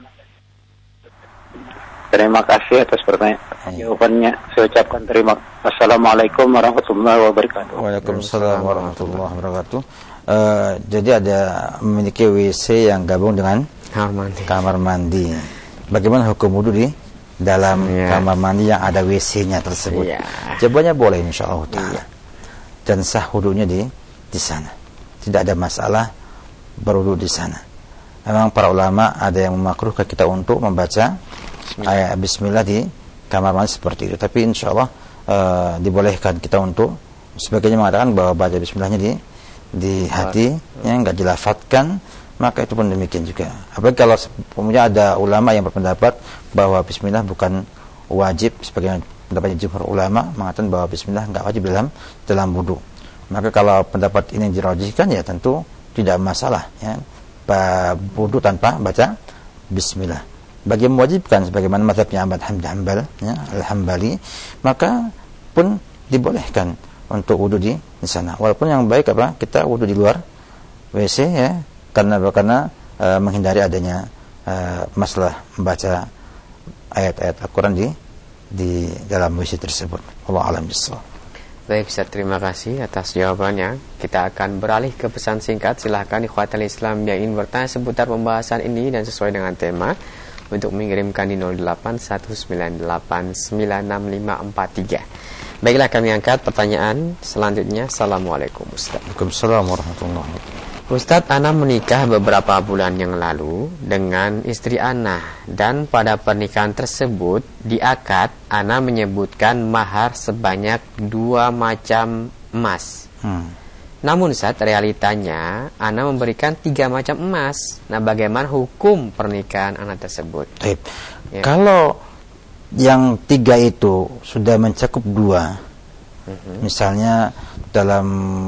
S4: Terima kasih atas pertanyaan jawabannya. Saya ucapkan terima kasih. Assalamualaikum warahmatullahi wabarakatuh.
S1: Waalaikumsalam warahmatullahi wabarakatuh. Uh, jadi ada memiliki W C yang gabung dengan
S2: kamar mandi.
S1: Kamar mandi. Bagaimana hukum wudu di dalam yeah. kamar mandi yang ada W C-nya tersebut? Yeah. Jawabannya boleh insyaallah taala. Yeah. Dan sah wudunya di di sana. Tidak ada masalah berwudu di sana. Memang para ulama ada yang memakruhkan kita untuk membaca Bismillah. ayat Bismillah di kamar mandi seperti itu. Tapi insyaallah uh, dibolehkan kita untuk sebagiannya mengatakan bahwa baca Bismillahnya di di hati, yang enggak dilafatkan, maka itu pun demikian juga. Apalagi kalau kemudian ada ulama yang berpendapat bahwa Bismillah bukan wajib, sebagian pendapat jumhur ulama mengatakan bahwa Bismillah enggak wajib dalam dalam wudu. Maka kalau pendapat ini dirajihkan ya tentu tidak masalah ya, wudu tanpa baca Bismillah. Bagi yang mewajibkan sebagaimana mazhabnya Ahmad bin Hanbal ya, Al-Hambali, maka pun dibolehkan untuk wudu di, di sana. Walaupun yang baik apa? Kita wudu di luar W C ya, karena karena uh, menghindari adanya uh, masalah membaca ayat-ayat Al-Qur'an di di dalam W C tersebut. Wallahu a'lam bishawab.
S2: Baik, Ustaz, terima kasih atas jawabannya. Kita akan beralih ke pesan singkat. Silahkan ikhwatal Islam yang ingin bertanya seputar pembahasan ini dan sesuai dengan tema untuk mengirimkan di nol delapan satu sembilan delapan sembilan enam lima empat tiga. Baiklah, kami angkat pertanyaan selanjutnya. Assalamualaikum Ustaz.
S1: Waalaikumsalam warahmatullahi wabarakatuh.
S2: Ustaz, Ana menikah beberapa bulan yang lalu dengan istri Ana, dan pada pernikahan tersebut di akad Ana menyebutkan mahar sebanyak dua macam emas. Hmm. Namun Ustaz, realitanya Ana memberikan tiga macam emas. Nah, bagaimana hukum pernikahan Ana tersebut?
S1: Baik. Ya. Kalau yang tiga itu sudah mencakup dua, uh-huh. misalnya dalam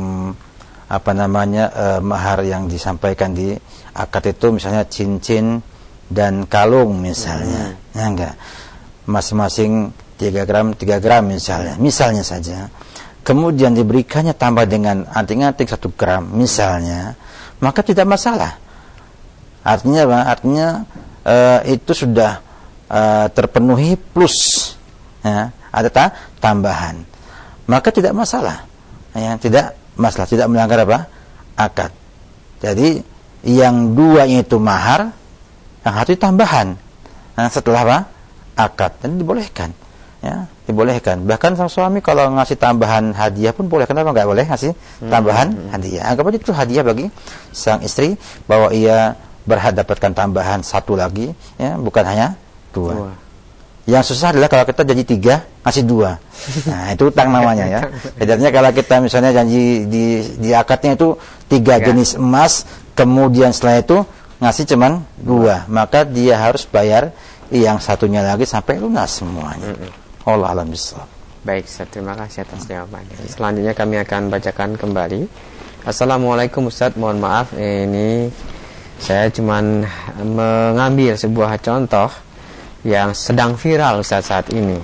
S1: apa namanya uh, mahar yang disampaikan di akad itu misalnya cincin dan kalung misalnya, uh-huh. ya enggak, masing-masing tiga gram tiga gram misalnya, misalnya saja. Kemudian diberikannya tambah dengan anting-anting satu gram misalnya, maka tidak masalah. Artinya apa? Artinya uh, itu sudah Uh, terpenuhi plus ya, ada ta- tambahan, maka tidak masalah ya, tidak masalah, tidak melanggar apa? Akad. Jadi yang dua itu mahar, yang satu tambahan nah, setelah apa? Akad. Dan dibolehkan ya, dibolehkan. Bahkan sang suami kalau ngasih tambahan hadiah pun boleh. Kenapa nggak boleh ngasih tambahan hmm. hadiah? Anggap aja itu hadiah bagi sang istri, bahwa ia berhak dapatkan tambahan satu lagi ya, bukan hanya dua. dua. Yang susah adalah kalau kita janji tiga, ngasih dua. Nah, itu utang namanya ya. Bedanya kalau kita misalnya janji di di akadnya itu tiga Tiga. jenis emas, kemudian setelah itu ngasih cuman dua, maka dia harus bayar yang satunya lagi sampai lunas semuanya. Mm-hmm. Allah alam bisawab.
S2: Baik, Ustaz, terima kasih atas jawabannya. Selanjutnya kami akan bacakan kembali. Assalamualaikum Ustaz, mohon maaf ini saya cuman mengambil sebuah contoh yang sedang viral Ustaz saat ini.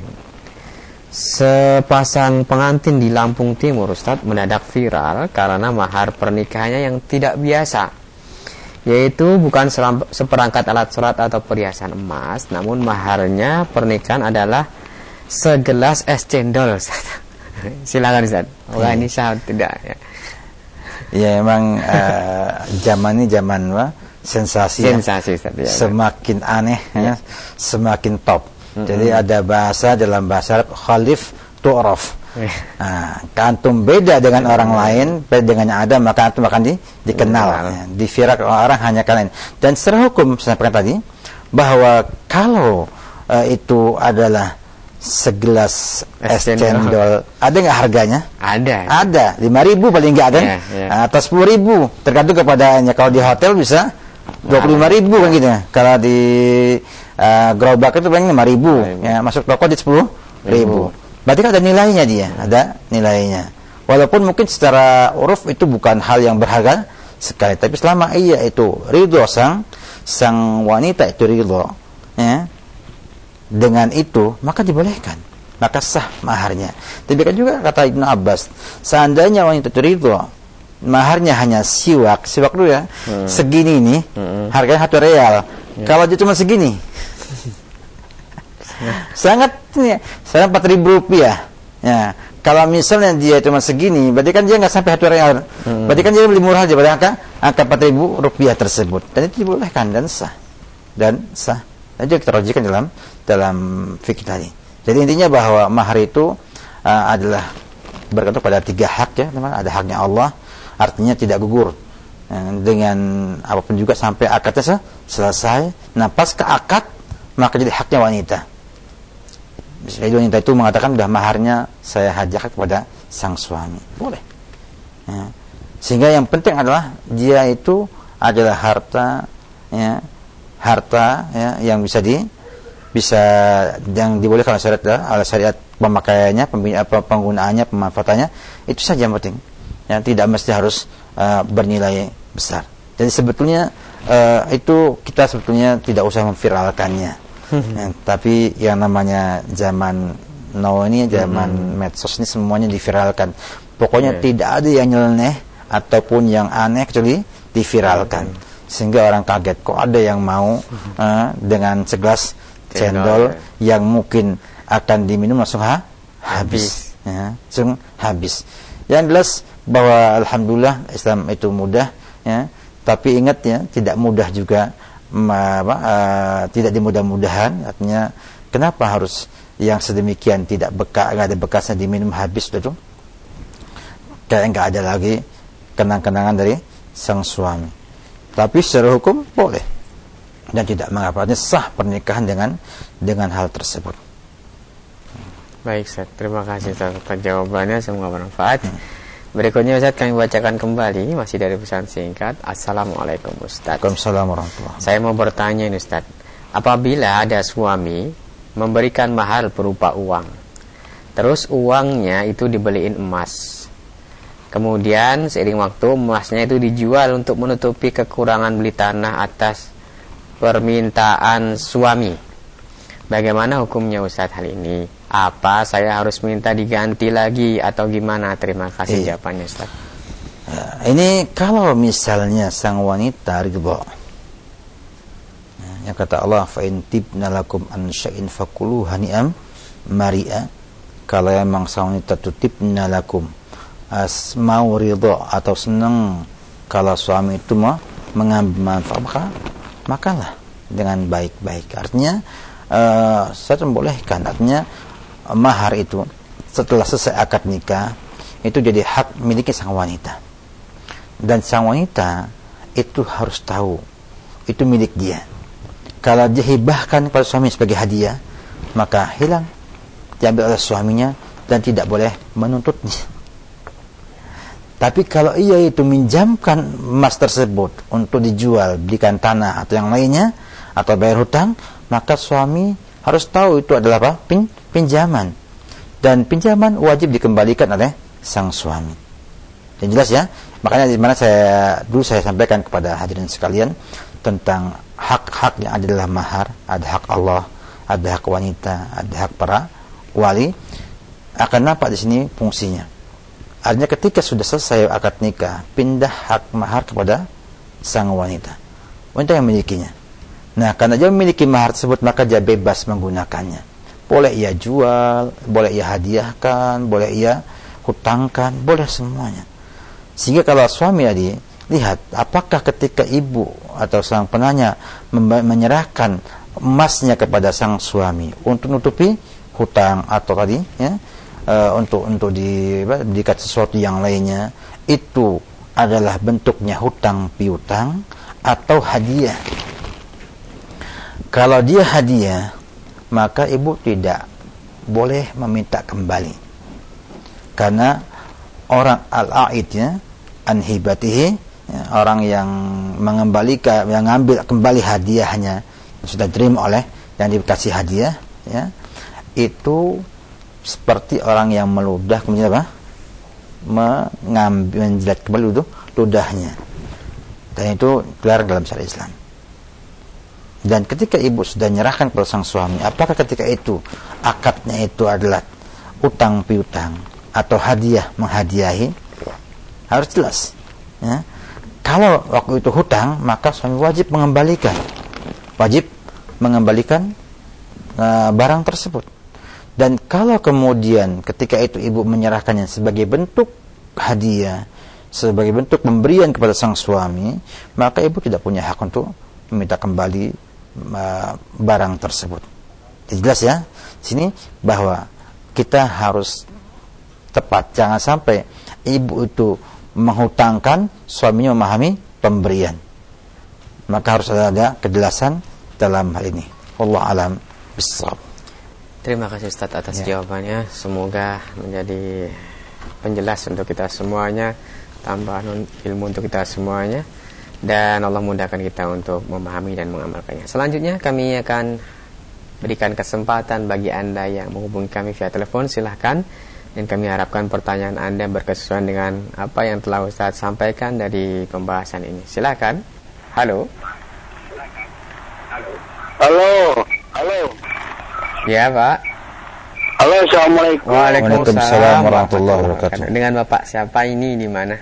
S2: Sepasang pengantin di Lampung Timur Ustaz mendadak viral karena mahar pernikahannya yang tidak biasa, yaitu bukan seperangkat alat sholat atau perhiasan emas, namun maharnya pernikahan adalah segelas es cendol Ustaz. Silakan Ustaz. Wah, ini sah tidak ya?
S1: Ya emang uh, zaman ini zaman wah, sensasi,
S2: sensasi Ustaz, ya,
S1: semakin aneh ya,
S2: ya.
S1: Semakin top. Mm-hmm. Jadi ada bahasa dalam bahasa Arab khalif tu'raf. Nah, antum beda dengan orang lain, beda dengan yang ada, maka antum akan di, dikenal, ya, diviral orang hanya karena ini. Dan secara hukum saya sampaikan tadi bahwa kalau uh, itu adalah segelas es cendol, ada nggak harganya?
S2: Ada.
S1: Ada, lima ribu paling nggak kan? Ya, ya. Atau sepuluh ribu, tergantung kepadanya. Kalau di hotel bisa dua puluh lima ribu kan gitu. Kalau di uh, gerobak itu paling lima ribu, ya, masuk toko di sepuluh ribu. Berarti kan ada nilainya dia, ada nilainya. Walaupun mungkin secara uruf itu bukan hal yang berharga sekali, tapi selama iya itu ridho sang sang wanita itu ridho, ya, dengan itu maka dibolehkan, maka sah maharnya. Tapi kan juga kata Ibnu Abbas, seandainya wanita itu ridho, maharnya hanya siwak, siwak dulu ya, hmm. segini nih, hmm. harganya satu real. Hmm. Kalau dia cuma segini, sangat ya, sangat empat ribu rupiah. Ya, kalau misalnya dia cuma segini, berarti kan dia nggak sampai satu real. Hmm. Berarti kan dia lebih murah daripada angka angka empat ribu rupiah tersebut. Dan itu dibolehkan dan sah, dan sah. Dan juga kita rujukan dalam dalam fikih tadi. Jadi intinya bahwa mahar itu uh, adalah bergantung pada tiga hak ya, teman. Ada haknya Allah, artinya tidak gugur uh, dengan apapun juga sampai akadnya selesai. Nah, pas ke akad maka jadi haknya wanita. Jadi wanita itu mengatakan sudah maharnya saya hadiahkan kepada sang suami, boleh. Ya. Sehingga yang penting adalah dia itu adalah harta, ya, harta ya, yang bisa di bisa yang dibolehkan oleh syariat, oleh syariat pemakaiannya, penggunaannya, pemanfaatannya, itu saja yang penting. Ya, tidak mesti harus uh, bernilai besar. Jadi sebetulnya uh, itu kita sebetulnya tidak usah memviralkannya. Ya, tapi yang namanya zaman now ini, zaman hmm. medsos ini semuanya diviralkan. Pokoknya yeah. tidak ada yang nyeleneh ataupun yang aneh kecuali diviralkan. Hmm. Sehingga orang kaget, kok ada yang mau uh, dengan segelas cendol yeah. yang mungkin akan diminum langsung ha? habis. habis. Ya, langsung habis. Yang jelas bahwa alhamdulillah Islam itu mudah, ya. Tapi ingat ya, tidak mudah juga. Ma, apa, uh, tidak dimudah-mudahan, artinya kenapa harus yang sedemikian tidak bekas, nggak ada bekasnya diminum habis itu, kayak nggak ada lagi kenang-kenangan dari sang suami. Tapi secara hukum boleh dan tidak mengapa, artinya sah pernikahan dengan dengan hal tersebut.
S2: Baik Ustaz, terima kasih atas jawabannya, semoga bermanfaat. hmm. Berikutnya Ustaz kami bacakan kembali masih dari pesan singkat. Assalamualaikum Ustaz.
S1: Waalaikumsalam warahmatullahi wabarakatuh.
S2: Saya mau bertanya ini Ustaz, apabila ada suami memberikan mahar berupa uang, terus uangnya itu dibeliin emas, kemudian seiring waktu emasnya itu dijual untuk menutupi kekurangan beli tanah atas permintaan suami, bagaimana hukumnya Ustaz hal ini? Apa saya harus minta diganti lagi atau gimana? Terima kasih eh, jawabannya Ustaz.
S1: Uh, ini kalau misalnya sang wanita ridha, yang kata Allah, fa in tibna lakum an syai'in fakulu hani'am mari'a. Kalau memang sang wanita tutibna lakum, as mau ridha atau senang kalau suami itu mau mengambil manfaat, maka makalah dengan baik-baik. Artinya uh, saya membolehkan, artinya mahar itu setelah selesai akad nikah itu jadi hak miliknya sang wanita, dan sang wanita itu harus tahu itu milik dia. Kalau dia hibahkan kepada suami sebagai hadiah, maka hilang, diambil oleh suaminya dan tidak boleh menuntutnya. Tapi kalau ia itu minjamkan emas tersebut untuk dijual, belikan tanah atau yang lainnya, atau bayar hutang, maka suami harus tahu itu adalah apa? Pin, pinjaman. Dan pinjaman wajib dikembalikan oleh sang suami. Yang jelas ya. Makanya di mana saya dulu saya sampaikan kepada hadirin sekalian tentang hak-hak yang ada dalam mahar, ada hak Allah, ada hak wanita, ada hak para wali. Akan nampak di sini fungsinya. Artinya ketika sudah selesai akad nikah, pindah hak mahar kepada sang wanita. Wanita yang memilikinya. Nah, karena dia memiliki mahar tersebut, maka dia bebas menggunakannya. Boleh ia jual, boleh ia hadiahkan, boleh ia hutangkan, boleh semuanya. Sehingga kalau suami tadi lihat, apakah ketika ibu atau sang penanya menyerahkan emasnya kepada sang suami untuk nutupi hutang atau tadi ya, e, untuk untuk di diikat sesuatu yang lainnya, itu adalah bentuknya hutang piutang atau hadiah. Kalau dia hadiah, maka ibu tidak boleh meminta kembali. Karena orang al-a'id ya, anhibatihi ya, orang yang mengembalikan, yang mengambil kembali hadiahnya yang sudah diterima oleh yang dikasih hadiah ya, itu seperti orang yang meludah kemudian apa? Mengambil menjilat kembali itu ludahnya. Dan itu keluar dalam syariat Islam. Dan ketika ibu sudah menyerahkan kepada sang suami, apakah ketika itu akadnya itu adalah utang piutang atau hadiah menghadiahi, harus jelas ya. Kalau waktu itu hutang, maka suami wajib mengembalikan wajib mengembalikan uh, barang tersebut. Dan kalau kemudian ketika itu ibu menyerahkannya sebagai bentuk hadiah, sebagai bentuk pemberian kepada sang suami, maka ibu tidak punya hak untuk meminta kembali uh, barang tersebut. Jadi jelas ya sini bahwa kita harus tepat, jangan sampai ibu itu menghutangkan, suaminya memahami pemberian. Maka harus ada, ada kejelasan dalam hal ini. Wallahu a'lam bishawab.
S2: Terima kasih Ustaz atas ya. jawabannya. Semoga menjadi penjelas untuk kita semuanya, tambahan ilmu untuk kita semuanya, dan Allah mudahkan kita untuk memahami dan mengamalkannya. Selanjutnya kami akan berikan kesempatan bagi Anda yang menghubungi kami via telepon, silahkan. Dan kami harapkan pertanyaan Anda berkesesuaian dengan apa yang telah Ustaz sampaikan dari pembahasan ini. Silakan. Halo.
S5: Halo. Halo.
S2: Ya, Pak.
S5: Halo, Assalamualaikum.
S2: Waalaikumsalam
S1: warahmatullahi wabarakatuh.
S2: Dengan Bapak siapa ini, di mana?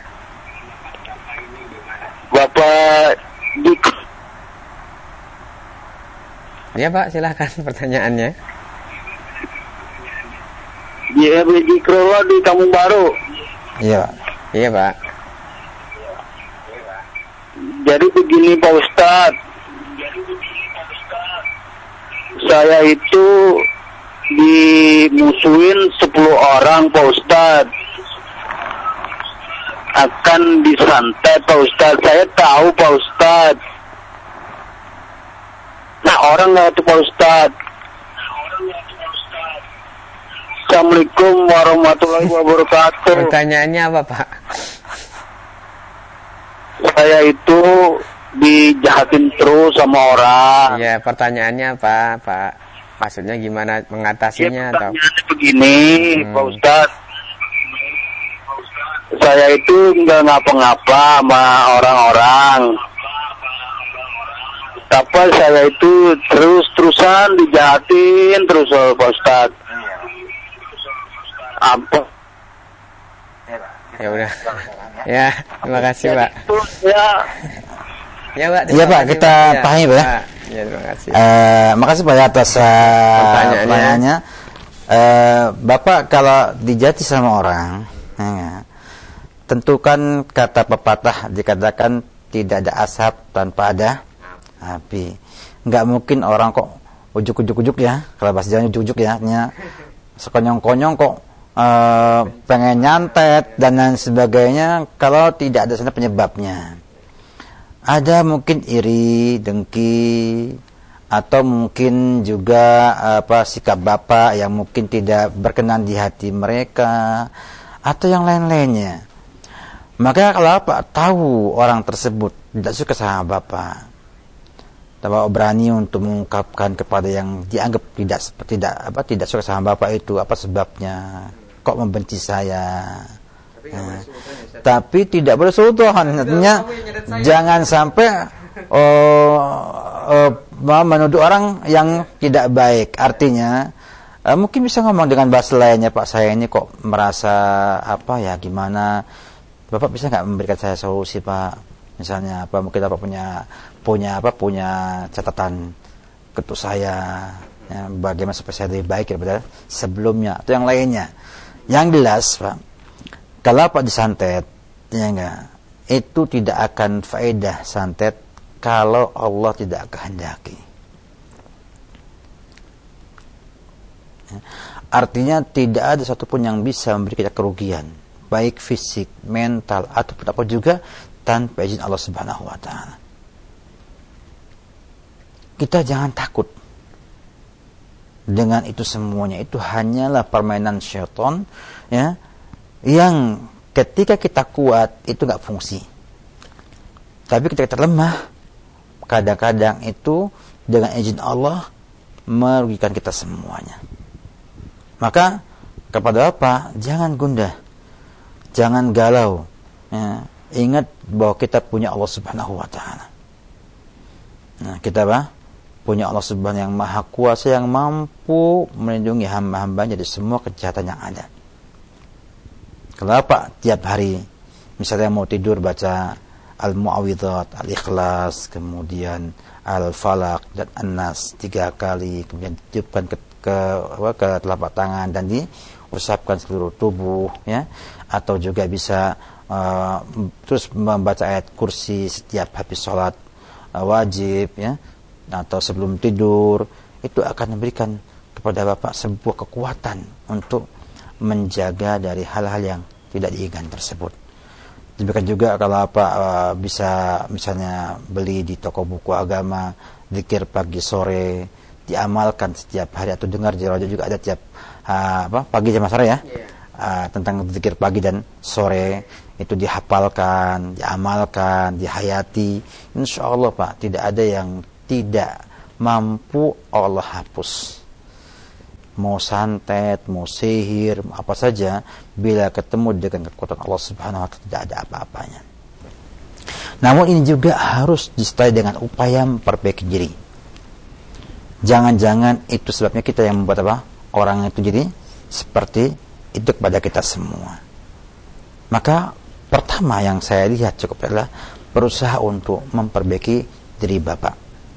S5: Bapak Dik.
S2: Ya, Pak, silakan pertanyaannya.
S5: Di R W Dikrola di Kampung Baru.
S1: Iya.
S2: Iya, Pak.
S5: Jadi begini Pak Ustadz, saya itu dimusuhin sepuluh orang Pak Ustadz, akan disantet Pak Ustadz. Saya tahu Pak Ustadz. Nah orang nggak itu Pak Ustadz. Assalamualaikum warahmatullahi wabarakatuh.
S2: Pertanyaannya apa, Pak?
S5: Saya itu dijahatin terus sama orang.
S2: Iya, pertanyaannya apa, Pak? Maksudnya gimana mengatasinya?
S5: Ya, pertanyaannya atau? begini, hmm. Pak Ustadz. Saya itu nggak ngapa-ngapa sama orang-orang. Tapi saya itu terus-terusan dijahatin terus Pak Ustadz. Apa?
S2: Ya udah. Ya, terima kasih, Pak.
S5: Ya.
S2: Ya, Pak.
S1: Iya, Pak, kita
S2: ya,
S1: pahami, Pak.
S2: Ya, terima kasih.
S1: Uh, makasih Pak atas uh,
S2: pertanyaannya.
S1: pertanyaannya. Uh, Bapak kalau dijati sama orang, ya, tentukan kata pepatah dikatakan tidak ada asap tanpa ada api. Nggak mungkin orang kok ujuk-ujuk-ujuk ya, kalau bahasa Jawa ujuk-ujuk ya, nya sekonyong-konyong kok uh, pengen nyantet dan lain sebagainya kalau tidak ada sana penyebabnya. Ada mungkin iri, dengki, atau mungkin juga apa sikap bapak yang mungkin tidak berkenan di hati mereka, atau yang lain-lainnya. Maka kalau apa tahu orang tersebut tidak suka sama bapak, Bapak berani untuk mengungkapkan kepada yang dianggap tidak tidak apa tidak suka sama Bapak itu apa sebabnya, kok membenci saya. Tapi, nah, tapi tidak boleh sultan. Artinya jangan sampai oh, oh, menuduh orang yang tidak baik. Artinya uh, mungkin bisa ngomong dengan bahasa lainnya, Pak, saya ini kok merasa apa ya gimana, Bapak bisa nggak memberikan saya solusi, Pak? Misalnya apa, mungkin Bapak punya punya apa punya catatan untuk saya ya, bagaimana supaya saya lebih baik daripada sebelumnya atau yang lainnya. Yang jelas, Pak, kalau Pak disantet, ya enggak, itu tidak akan faedah santet kalau Allah tidak kehendaki. Ya. Artinya tidak ada satupun yang bisa memberi kita kerugian, baik fisik, mental, ataupun apa juga tanpa izin Allah Subhanahu wa Ta'ala. Kita jangan takut dengan itu semuanya. Itu hanyalah permainan syaitan, ya, yang ketika kita kuat itu nggak fungsi. Tapi ketika kita lemah, kadang-kadang itu dengan izin Allah merugikan kita semuanya. Maka kepada apa? Jangan gundah, jangan galau. Ya. Ingat bahwa kita punya Allah Subhanahu wa Ta'ala. Nah, kita apa? Punya Allah Subhanahu yang Maha Kuasa, yang mampu melindungi hamba-hambanya dari semua kejahatan yang ada. Kenapa tiap hari misalnya mau tidur baca Al-Mu'awwidhat, Al-Ikhlas, kemudian Al-Falaq dan An-Nas tiga kali, kemudian ditiupkan ke ke, ke telapak tangan dan diusapkan seluruh tubuh, ya, atau juga bisa uh, terus membaca ayat kursi setiap habis sholat uh, wajib, ya, atau sebelum tidur, itu akan memberikan kepada Bapak sebuah kekuatan untuk menjaga dari hal-hal yang tidak diinginkan tersebut. Demikian juga kalau apa uh, bisa misalnya beli di toko buku agama zikir pagi sore, diamalkan setiap hari, atau dengar di radio juga ada tiap uh, apa pagi jam sore, ya, yeah. uh, tentang zikir pagi dan sore, itu dihafalkan, diamalkan, dihayati. Insya Allah, Pak, tidak ada yang tidak mampu Allah hapus. Mau santet, mau sihir, mau apa saja, bila ketemu dengan kekuatan Allah Subhanahu wa Ta'ala tidak ada apa-apanya. Namun ini juga harus disertai dengan upaya memperbaiki diri. Jangan-jangan itu sebabnya kita yang membuat apa? Orang itu jadi seperti itu kepada kita semua. Maka pertama yang saya lihat cukup adalah berusaha untuk memperbaiki diri Bapak.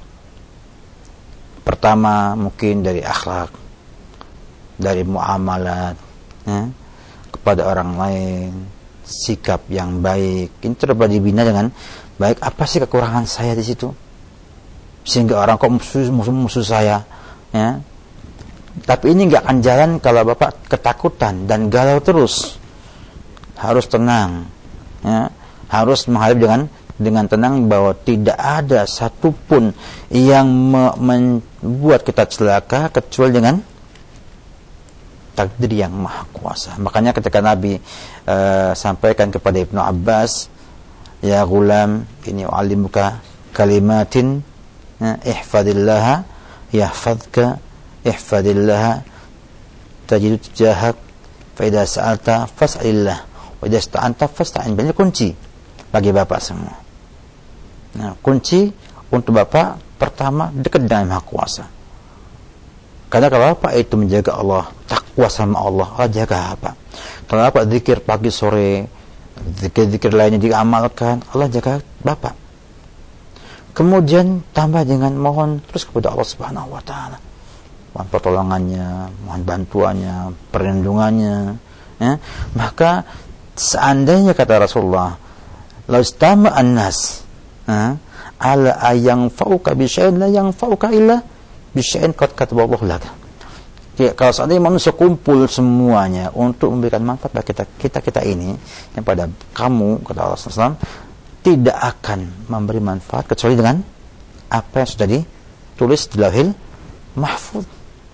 S1: Pertama mungkin dari akhlak, dari muamalat, ya, kepada orang lain, sikap yang baik. Ini terdapat dibina dengan baik. Apa sih kekurangan saya di situ? Sehingga orang kok musuh, musuh, musuh saya, ya. Tapi ini nggak akan jalan kalau Bapak ketakutan dan galau terus. Harus tenang, ya. Harus menghadapi dengan dengan tenang bahwa tidak ada satupun yang me- membuat kita celaka kecuali dengan takdir yang Maha Kuasa. Makanya ketika Nabi uh, sampaikan kepada Ibnu Abbas, ya gulam, ini u'allimuka kalimatin, ihfadillaha yahfadka, ihfadillaha tajidu tijahak, fa idza sa'alta fas'alillah, wa idza ista'anta fasta'in billah. Kunci bagi Bapak semua. Nah, kunci untuk Bapak pertama dekat dengan Maha Kuasa. Karena kalau Bapak itu menjaga Allah, takwa sama Allah, Allah jaga apa? Kalau Bapak zikir pagi sore, zikir-zikir lainnya diamalkan, Allah jaga Bapak. Kemudian tambah dengan mohon terus kepada Allah Subhanahu wa Ta'ala, mohon pertolongannya, mohon bantuannya, perlindungannya, ya. Maka seandainya kata Rasulullah, la istama an-nas ala ayang fauka bi syai'in la yang fauka illa bi syai'in qad kataballahu laka. Ya, kalau seandainya manusia kumpul semuanya untuk memberikan manfaat bagi kita kita, kita ini yang pada kamu, kata Allah sallallahu alaihi wasallam, tidak akan memberi manfaat kecuali dengan apa yang sudah ditulis di Lauhil Mahfuz.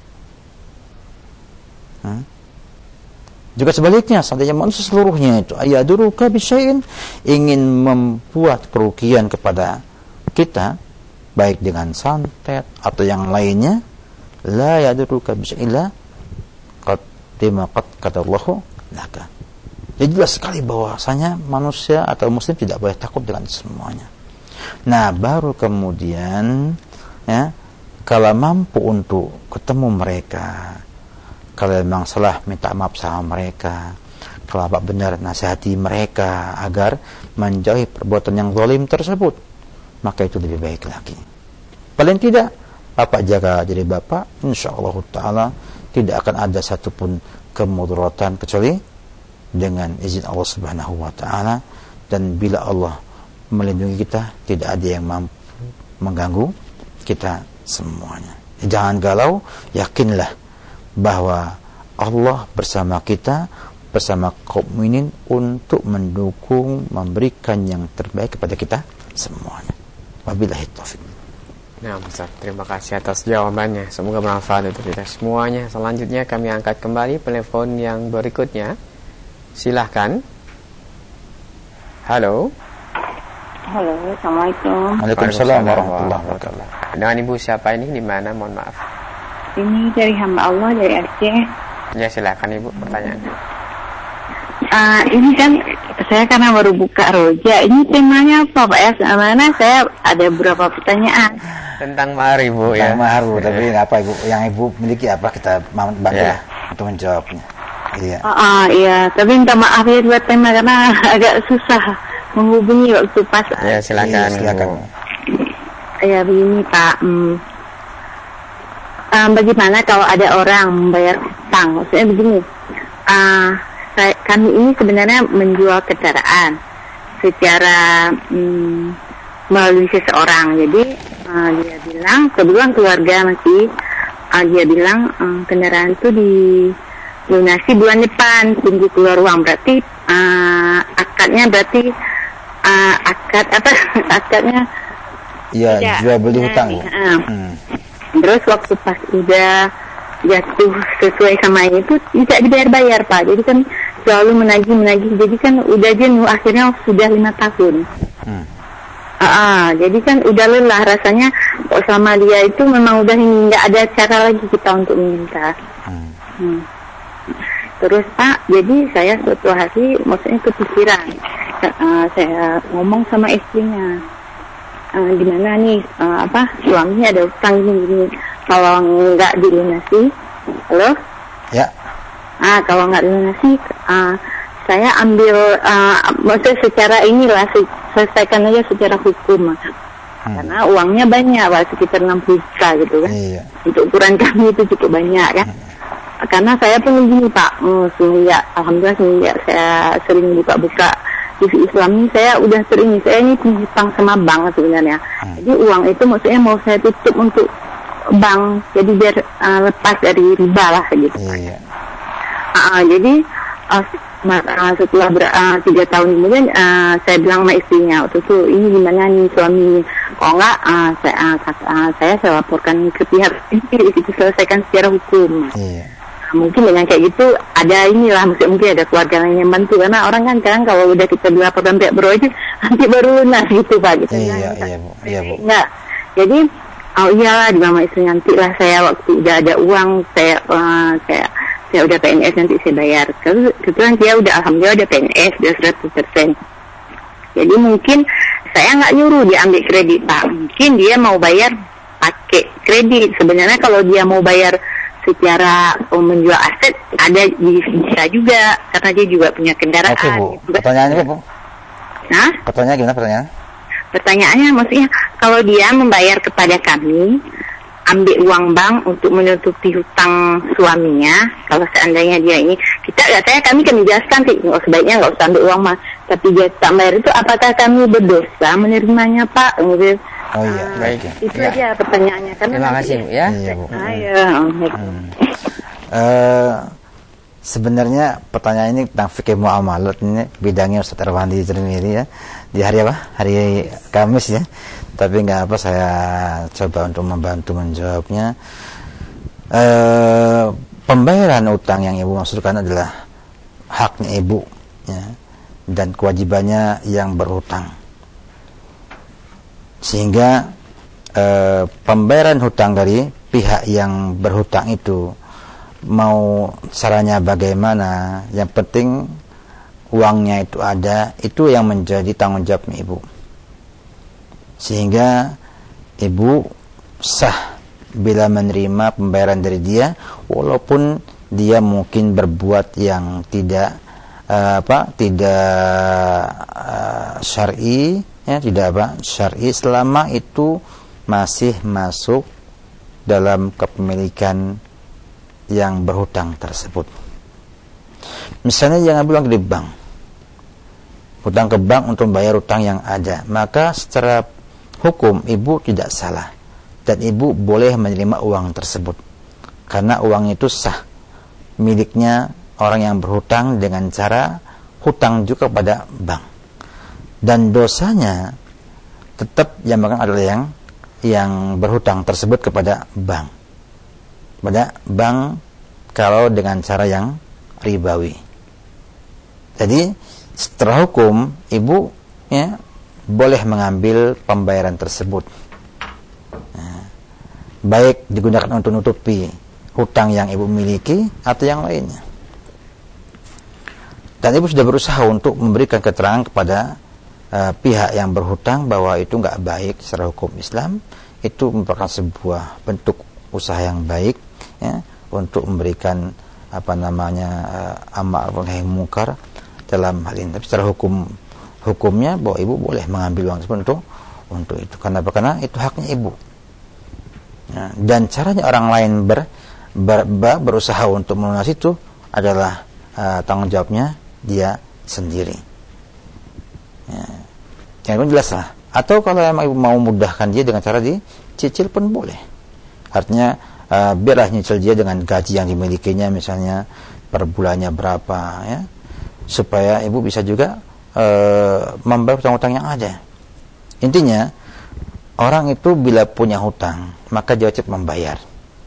S1: Hmm? Juga sebaliknya, seandainya manusia seluruhnya itu ayaduruka bisyai'in, ingin membuat kerugian kepada kita, baik dengan santet atau yang lainnya, la yadurruka bisya'ila qad qad katallahu laka. Jadi jelas sekali bahwasanya manusia atau muslim tidak boleh takut dengan semuanya. Nah, baru kemudian ya, kalau mampu untuk ketemu mereka, kalau memang salah minta maaf sama mereka, kalau Bapak benar nasihati mereka agar menjauhi perbuatan yang zalim tersebut, maka itu lebih baik lagi. Paling tidak Bapak jaga diri Bapak, insyaallah taala tidak akan ada satupun kemudaratan kecuali dengan izin Allah Subhanahu wa taala, dan bila Allah melindungi kita, tidak ada yang mampu mengganggu kita semuanya. Jangan galau, yakinlah bahwa Allah bersama kita, bersama kaum mukminin untuk mendukung, memberikan yang terbaik kepada kita semuanya. Wabillahi taufik.
S2: Nah, Ustaz, terima kasih atas jawabannya. Semoga bermanfaat untuk kita semuanya. Selanjutnya kami angkat kembali telepon yang berikutnya. Silahkan. Halo.
S6: Halo, Assalamualaikum.
S1: Waalaikumsalam warahmatullahi wabarakatuh.
S2: Dengan Ibu siapa ini, di mana? Mohon maaf.
S6: Ini dari hamba Allah dari Aceh.
S2: Ya, silakan Ibu, pertanyaannya.
S6: Uh, ini kan saya karena baru buka roja. Ini temanya apa, Pak ya? Mana saya ada beberapa pertanyaan.
S2: Tentang mahar, Ibu, ya.
S1: Tentang mahar, Bu. Tapi apa Ibu yang Ibu miliki apa, kita bantu ya, untuk menjawabnya. Iya.
S6: Uh, uh, iya, tapi minta maaf ya buat tema karena agak susah menghubungi waktu pas.
S2: Ya, silakan.
S1: Iya, silakan.
S6: Ya, begini Pak. Hmm. Um, bagaimana kalau ada orang membayar hutang? Maksudnya begini. Uh, saya, kami ini sebenarnya menjual kendaraan secara um, melalui seseorang. Jadi uh, dia bilang, kebetulan keluarga masih, uh, dia bilang um, kendaraan itu di lunasi bulan depan, tunggu keluar uang. Berarti uh, akadnya berarti uh, akad apa akadnya
S1: ya, jual beli hutang, Bu.
S6: Uh,
S1: hmm.
S6: Terus waktu pas udah jatuh sesuai sama itu tidak dibayar-bayar, Pak. Jadi kan selalu menagih menagih. Jadi kan udah jenuh, akhirnya sudah lima tahun. Hmm. Uh, uh, jadi kan udah lelah rasanya. Kok sama dia itu memang udah ini, nggak ada cara lagi kita untuk meminta. Hmm. Hmm. Terus Pak, jadi saya suatu hari maksudnya kepikiran, uh, saya ngomong sama istrinya, uh, gimana nih, uh, apa suaminya ada utang gini-gini, kalau nggak dilunasi, halo?
S1: Ya.
S6: Ah, kalau nggak dilunasi, uh, saya ambil, uh, maksudnya secara inilah selesaikan aja secara hukum, hmm. karena uangnya banyak, Pak, sekitar enam puluh juta gitu kan, iya. Untuk ukuran kami itu cukup banyak kan. Hmm. Karena saya pun begini Pak, hmm, semenjak alhamdulillah semenjak saya sering buka-buka T V Islam ini, saya udah sering, saya ini punya hutang sama bank sebenarnya. Hmm. Jadi uang itu maksudnya mau saya tutup untuk bank, jadi biar uh, lepas dari riba lah gitu. Iya. Uh, jadi uh, uh, setelah ber, uh, tiga tahun kemudian uh, saya bilang sama istrinya waktu itu, ini gimana nih suami, kalau enggak uh, saya, uh, uh, saya saya laporkan ke pihak ini, itu selesaikan secara hukum. Iya. Mungkin dengan kayak gitu ada inilah, mungkin mungkin ada keluarga lain yang bantu, karena orang kan kan kalau udah kita dilaporkan pihak berwajib nanti baru lunas gitu Pak gitu.
S1: Iya, iya Bu, iya Bu.
S6: Enggak. Jadi oh iyalah di mama istri, nanti lah saya waktu udah ada uang saya uh, saya saya udah P N S nanti saya bayar. Kebetulan dia udah alhamdulillah udah P N S udah seratus persen. Jadi mungkin saya nggak nyuruh dia ambil kredit Pak. Mungkin dia mau bayar pakai kredit. Sebenarnya kalau dia mau bayar secara um, menjual aset ada bisa juga, karena dia juga punya kendaraan.
S1: Oke Bu, pertanyaannya apa Bu?
S6: Nah?
S1: Pertanyaan gimana pertanyaan?
S6: Pertanyaannya maksudnya kalau dia membayar kepada kami, ambil uang bank untuk menutupi hutang suaminya, kalau seandainya dia ini, kita nggak saya kami kan menjelaskan sih, nggak sebaiknya nggak usah ambil uang mas, tapi dia tak bayar itu, apakah kami berdosa menerimanya Pak? Gitu.
S1: Oh iya,
S6: uh,
S1: baik.
S6: Itu
S1: ya.
S6: aja pertanyaannya. Karena
S2: terima kasih Bu ya.
S1: Iya Bu.
S6: Ah, ya.
S1: Hmm. Uh, sebenarnya pertanyaan ini tentang fikih muamalat, ini bidangnya Ustaz Irwandi Tirmidzi ya. Di hari apa? Hari Kamis ya. Tapi nggak apa, saya coba untuk membantu menjawabnya. Uh, pembayaran utang yang Ibu maksudkan adalah haknya Ibu ya, dan kewajibannya yang berhutang. Sehingga uh, pembayaran hutang dari pihak yang berhutang itu mau caranya bagaimana, yang penting uangnya itu ada, itu yang menjadi tanggung jawab ibu. Sehingga ibu sah bila menerima pembayaran dari dia, walaupun dia mungkin berbuat yang tidak uh, apa tidak uh, syar'i, ya, tidak apa syar'i, selama itu masih masuk dalam kepemilikan yang berhutang tersebut. Misalnya jangan bilang di bank, hutang ke bank untuk membayar hutang yang ada, maka secara hukum ibu tidak salah dan ibu boleh menerima uang tersebut karena uang itu sah miliknya orang yang berhutang dengan cara hutang juga pada bank, dan dosanya tetap yang bahkan adalah yang yang berhutang tersebut kepada bank, pada bank kalau dengan cara yang ribawi. Jadi secara hukum ibu ya boleh mengambil pembayaran tersebut, nah, baik digunakan untuk menutupi hutang yang ibu miliki atau yang lainnya. Dan ibu sudah berusaha untuk memberikan keterangan kepada uh, pihak yang berhutang bahwa itu enggak baik secara hukum Islam, itu merupakan sebuah bentuk usaha yang baik ya, untuk memberikan apa namanya uh, amar ma'ruf nahi munkar dalam hal ini. Tapi secara hukum hukumnya bahwa ibu boleh mengambil uang tersebut untuk untuk itu. Karena apa? Karena itu haknya ibu. Ya, dan caranya orang lain ber, ber, ber, berusaha untuk melunasi itu adalah uh, tanggung jawabnya dia sendiri. Ya. Yang itu jelas lah. Atau kalau memang ibu mau mudahkan dia dengan cara dicicil pun boleh. Artinya uh, biarlah nyicil dia dengan gaji yang dimilikinya, misalnya per bulannya berapa ya, supaya ibu bisa juga uh, membayar hutang-hutang yang ada. Intinya orang itu bila punya hutang maka dia wajib membayar,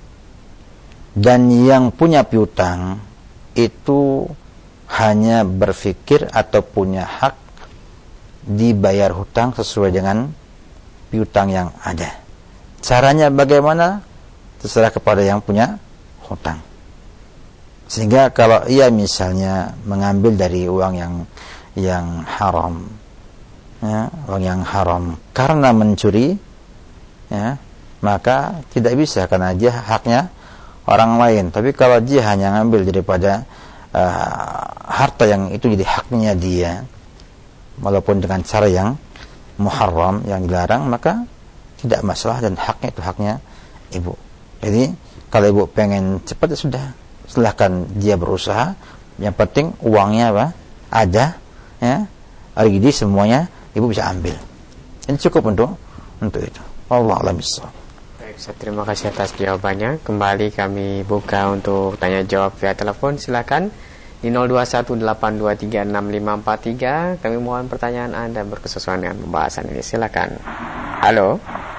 S1: dan yang punya piutang itu hanya berpikir atau punya hak dibayar hutang sesuai dengan piutang yang ada. Caranya bagaimana terserah kepada yang punya hutang. Sehingga kalau ia misalnya mengambil dari uang yang yang haram, ya, uang yang haram karena mencuri, ya, maka tidak bisa karena dia haknya orang lain. Tapi kalau dia hanya ngambil daripada uh, harta yang itu jadi haknya dia, walaupun dengan cara yang muharram, yang dilarang, maka tidak masalah dan haknya itu haknya ibu. Jadi kalau ibu pengen cepat ya sudah, silahkan dia berusaha. Yang penting uangnya apa? Ada, ya. Jadi semuanya ibu bisa ambil. Ini cukup untuk untuk itu. Wallahu a'lam bishawab.
S2: Baik, terima kasih atas jawabannya. Kembali kami buka untuk tanya jawab via telepon. Silakan di nol dua satu delapan dua tiga enam lima empat tiga. Kami mohon pertanyaan Anda berkesesuaian dengan pembahasan ini. Silakan. Halo.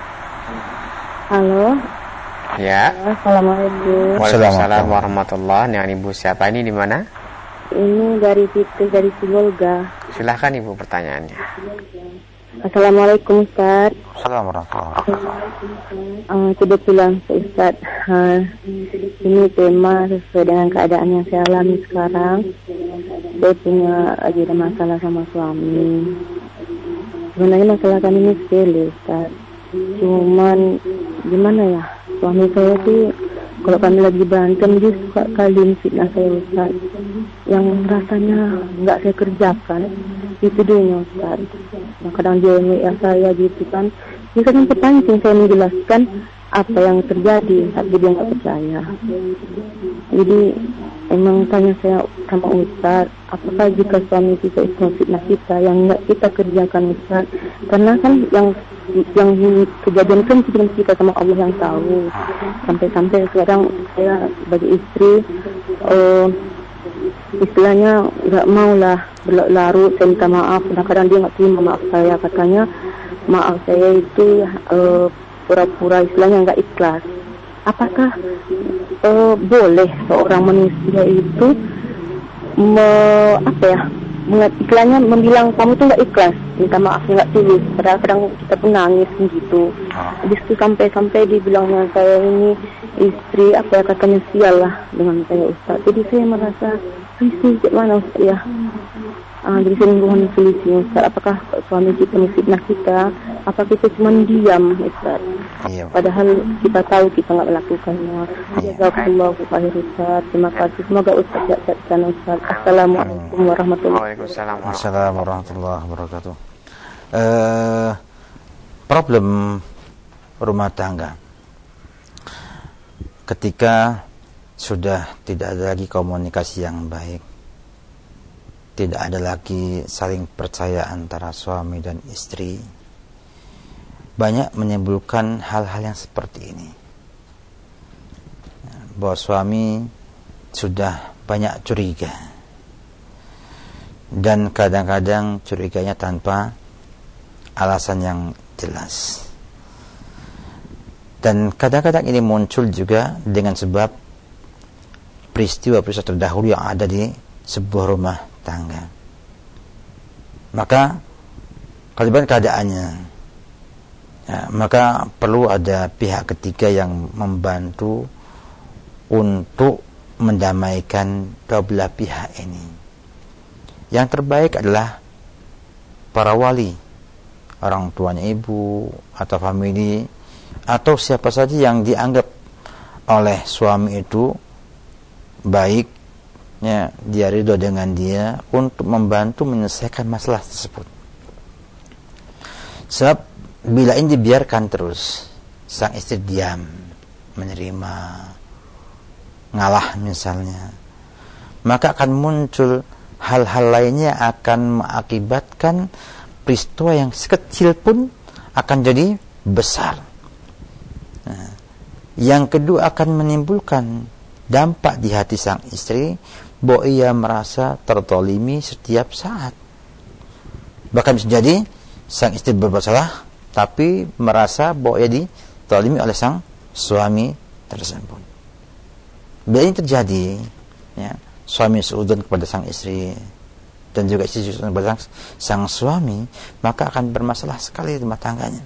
S6: Halo.
S2: Ya.
S6: Assalamualaikum.
S2: Waalaikumsalam warahmatullahi. Dengan ibu siapa ini, di mana?
S6: Ini dari Fitri dari Sibolga.
S2: Silakan ibu pertanyaannya.
S6: Assalamualaikum Ustaz.
S1: Assalamualaikum warahmatullahi wabarakatuh.
S6: Uh, kebetulan Ustaz, uh, ini tema sesuai dengan keadaan yang saya alami sekarang. Saya punya lagi ada masalah sama suami. Sebenarnya masalah kami ini sepele Ustaz. Cuman gimana ya, suami saya sih kalau kami lagi berantem dia suka kali fitnah saya Ustaz, yang rasanya nggak saya kerjakan itu dia Ustaz. Nah, kadang dia W A saya gitu kan, dia kadang terpancing saya menjelaskan apa yang terjadi, tapi dia nggak percaya. Jadi emang tanya saya sama Ustaz, apakah jika suami kita itu fitnah kita yang nggak kita kerjakan Ustaz? Karena kan yang yang kejadian kan cuma kita sama Allah yang tahu. Sampai-sampai sekarang saya sebagai istri, uh, istilahnya nggak mau lah berlarut, saya minta maaf. Kadang-kadang dia nggak terima maaf saya, katanya maaf saya itu uh, pura-pura, istilahnya nggak ikhlas. Apakah uh, boleh seorang manusia itu me, apa ya iklannya membilang kamu tuh nggak ikhlas, minta maaf nggak tulus, padahal kadang kita pun nangis gitu. Habis itu sampai-sampai dibilangnya saya ini istri apa ya katanya sial lah dengan saya Ustaz. Jadi saya merasa risih gimana Ustaz ya. Ah, jadi saya mohon solusi Ustaz. Apakah suami kita menfitnah kita? Apa kita cuma diam Ustaz?
S1: Iya.
S6: Padahal kita tahu kita nggak melakukannya. Jazakallahu khair Ustaz. Terima kasih. Semoga Ustaz sehat-sehat Ustaz. Assalamualaikum warahmatullahi wabarakatuh.
S1: Assalamualaikum warahmatullahi wabarakatuh. Uh, problem rumah tangga ketika sudah tidak ada lagi komunikasi yang baik, tidak ada lagi saling percaya antara suami dan istri, banyak menimbulkan hal-hal yang seperti ini. Bahwa suami sudah banyak curiga, dan kadang-kadang curiganya tanpa alasan yang jelas. Dan kadang-kadang ini muncul juga dengan sebab peristiwa-peristiwa terdahulu yang ada di sebuah rumah tangga. Maka kalau keadaannya, ya, maka perlu ada pihak ketiga yang membantu untuk mendamaikan dua belah pihak ini. Yang terbaik adalah para wali, orang tuanya ibu atau famili, atau siapa saja yang dianggap oleh suami itu baik, ya, dia ridho dengan dia untuk membantu menyelesaikan masalah tersebut. Sebab bila ini dibiarkan terus, sang istri diam, menerima, ngalah misalnya, maka akan muncul hal-hal lainnya akan mengakibatkan peristiwa yang sekecil pun akan jadi besar. Nah, yang kedua akan menimbulkan dampak di hati sang istri, bahwa ia merasa tertolimi setiap saat. Bahkan bisa jadi sang istri berbuat salah, tapi merasa bahwa ia ditolimi oleh sang suami tersebut. Bila ini terjadi, ya, suami suudzon kepada sang istri dan juga istri suudzon kepada sang, sang suami, maka akan bermasalah sekali rumah tangganya.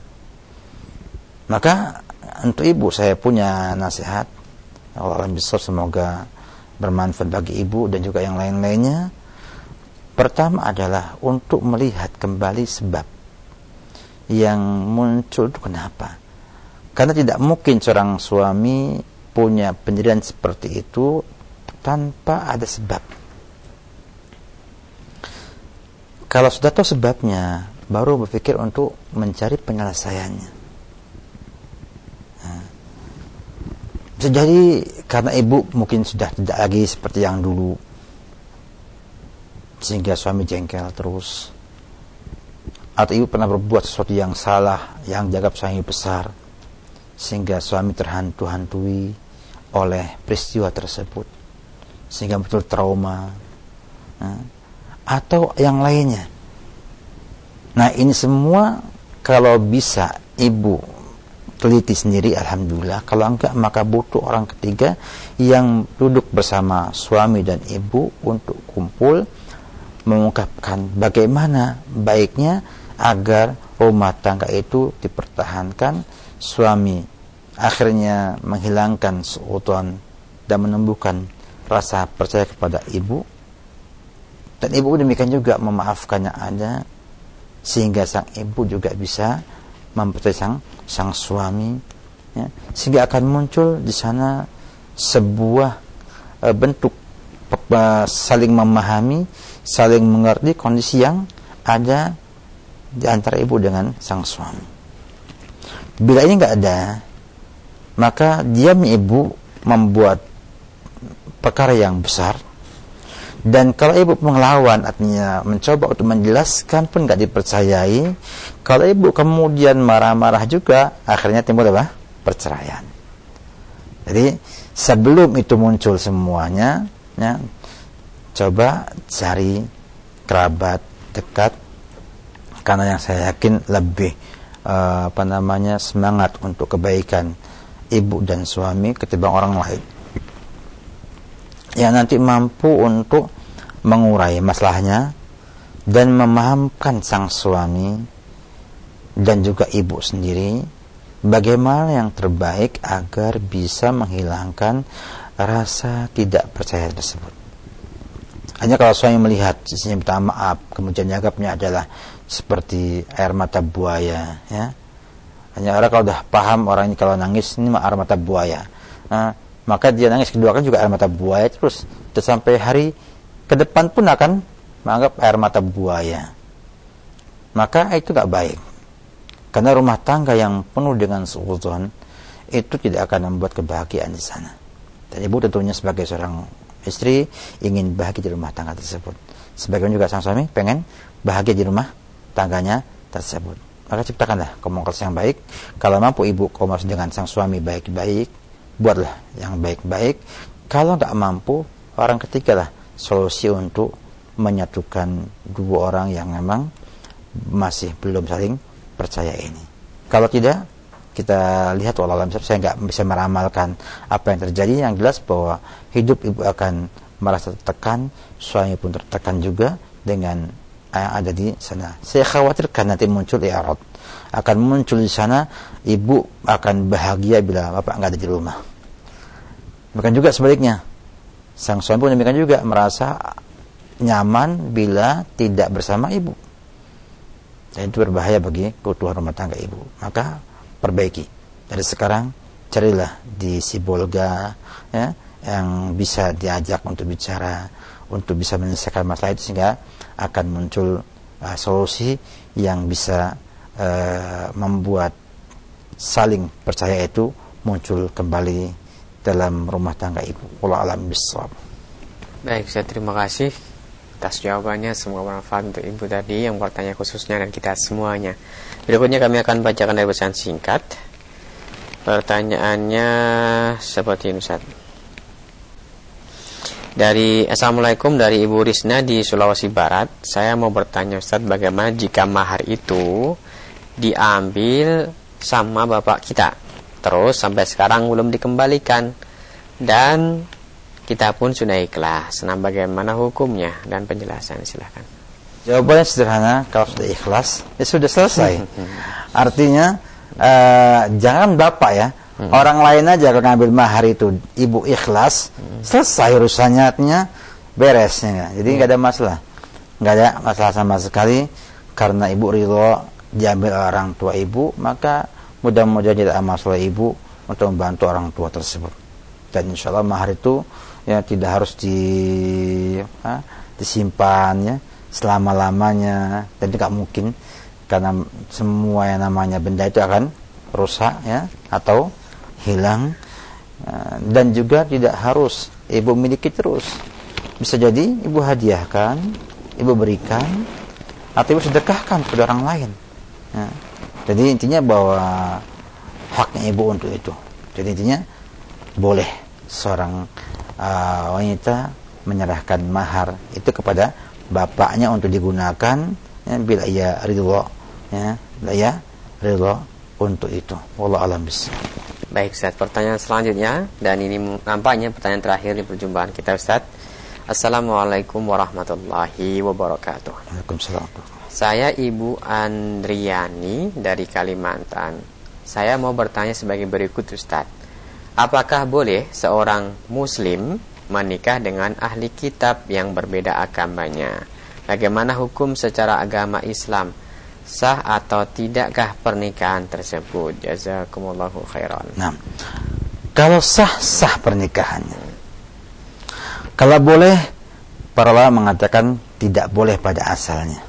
S1: Maka untuk ibu saya punya nasihat, Allah besar, semoga bermanfaat bagi ibu dan juga yang lain-lainnya. Pertama adalah untuk melihat kembali sebab yang muncul itu kenapa. Karena tidak mungkin seorang suami punya pendirian seperti itu tanpa ada sebab. Kalau sudah tahu sebabnya, baru berpikir untuk mencari penyelesaiannya. Bisa jadi karena ibu mungkin sudah tidak lagi seperti yang dulu, sehingga suami jengkel terus. Atau ibu pernah berbuat sesuatu yang salah, yang dianggap suami besar, sehingga suami terhantu-hantui oleh peristiwa tersebut, sehingga betul trauma. Nah, atau yang lainnya. Nah, ini semua kalau bisa ibu teliti sendiri, alhamdulillah. Kalau enggak, maka butuh orang ketiga yang duduk bersama suami dan ibu untuk kumpul mengungkapkan bagaimana baiknya agar rumah tangga itu dipertahankan, suami akhirnya menghilangkan seutuhan dan menumbuhkan rasa percaya kepada ibu, dan ibu demikian juga memaafkan yang ada, sehingga sang ibu juga bisa mempercayai sang, sang suami, ya, sehingga akan muncul di sana sebuah e, bentuk e, saling memahami, saling mengerti kondisi yang ada di antara ibu dengan sang suami. Bila ini nggak ada, maka diam ibu membuat perkara yang besar. Dan kalau ibu melawan, artinya mencoba untuk menjelaskan pun nggak dipercayai. Kalau ibu kemudian marah-marah juga, akhirnya timbul apa? Perceraian. Jadi sebelum itu muncul semuanya, ya, coba cari kerabat dekat, karena yang saya yakin lebih uh, apa namanya semangat untuk kebaikan ibu dan suami ketimbang orang lain yang nanti mampu untuk mengurai masalahnya, dan memahamkan sang suami dan juga ibu sendiri bagaimana yang terbaik agar bisa menghilangkan rasa tidak percaya tersebut. Hanya kalau suami melihat sisinya minta maaf, kemudian jawabnya adalah seperti air mata buaya, ya. Hanya orang kalau sudah paham orang ini kalau nangis ini air mata buaya, nah, maka dia nangis kedua kali juga air mata buaya terus, terus sampai hari ke depan pun akan menganggap air mata buaya. Maka itu tidak baik. Karena rumah tangga yang penuh dengan suudzon itu tidak akan membuat kebahagiaan di sana. Dan ibu tentunya sebagai seorang istri ingin bahagia di rumah tangga tersebut. Sebagian juga sang suami pengen bahagia di rumah tangganya tersebut. Maka ciptakanlah komunikasi yang baik. Kalau mampu ibu komunikasi dengan sang suami baik-baik, buatlah yang baik-baik. Kalau tidak mampu, orang ketiga lah solusi untuk menyatukan dua orang yang memang masih belum saling percaya ini. Kalau tidak, kita lihat wallahualam, saya nggak bisa meramalkan apa yang terjadi. Yang jelas bahwa hidup ibu akan merasa tertekan, suami pun tertekan juga dengan yang ada di sana. Saya khawatirkan nanti muncul i'rad, akan muncul di sana ibu akan bahagia bila bapak nggak ada di rumah. Bahkan juga sebaliknya, sang suami pun demikian juga merasa nyaman bila tidak bersama ibu. Dan itu berbahaya bagi keutuhan rumah tangga ibu. Maka perbaiki dari sekarang, carilah di Sibolga, ya, yang bisa diajak untuk bicara, untuk bisa menyelesaikan masalah itu, sehingga akan muncul uh, solusi yang bisa uh, membuat saling percaya itu muncul kembali dalam rumah tangga ibu. Wallahu a'lam bishawab.
S2: Baik, saya terima kasih atas jawabannya. Semoga bermanfaat untuk ibu tadi yang bertanya khususnya dan kita semuanya. Berikutnya kami akan bacakan dari pesan singkat. Pertanyaannya seperti ini, Ustaz. Dari Assalamualaikum, dari Ibu Risna di Sulawesi Barat. Saya mau bertanya, Ustaz, bagaimana jika mahar itu diambil sama bapak kita, terus sampai sekarang belum dikembalikan, dan kita pun sudah ikhlas. Nah, bagaimana hukumnya dan penjelasan, silahkan.
S1: Jawabannya sederhana, kalau sudah ikhlas ya sudah selesai. Artinya uh, jangan bapak ya, hmm. orang lain aja kalau ngambil mahar itu ibu ikhlas, hmm. selesai urusannya, artinya beresnya. Jadi nggak hmm. ada masalah, nggak ada masalah sama sekali, karena ibu ridho diambil orang tua ibu, maka mudah-mudahan tidak ada masalah ibu untuk membantu orang tua tersebut. Dan insya Allah mahar itu ya tidak harus di ha, disimpan ya selama-lamanya, dan tidak mungkin, karena semua yang namanya benda itu akan rusak ya atau hilang. Dan juga tidak harus ibu miliki terus, bisa jadi ibu hadiahkan, ibu berikan, atau ibu sedekahkan kepada orang lain ya. Jadi intinya bahwa haknya ibu untuk itu. Jadi intinya boleh seorang uh, wanita menyerahkan mahar itu kepada bapaknya untuk digunakan ya, bila ia ridho ya, bila ia ridho untuk itu. Wallahu a'lam bishawab.
S2: Baik, Ustaz, pertanyaan selanjutnya, dan ini nampaknya pertanyaan terakhir di perjumpaan kita, Ustaz. Assalamualaikum warahmatullahi wabarakatuh.
S1: Waalaikumsalam.
S2: Saya Ibu Andriani dari Kalimantan. Saya mau bertanya sebagai berikut, Ustaz. Apakah boleh seorang muslim menikah dengan ahli kitab yang berbeda agamanya? Bagaimana hukum secara agama Islam? Sah atau tidakkah pernikahan tersebut? Jazakumullahu khairan.
S1: Nah, kalau sah, sah pernikahannya. Kalau boleh, para ulama mengatakan tidak boleh pada asalnya,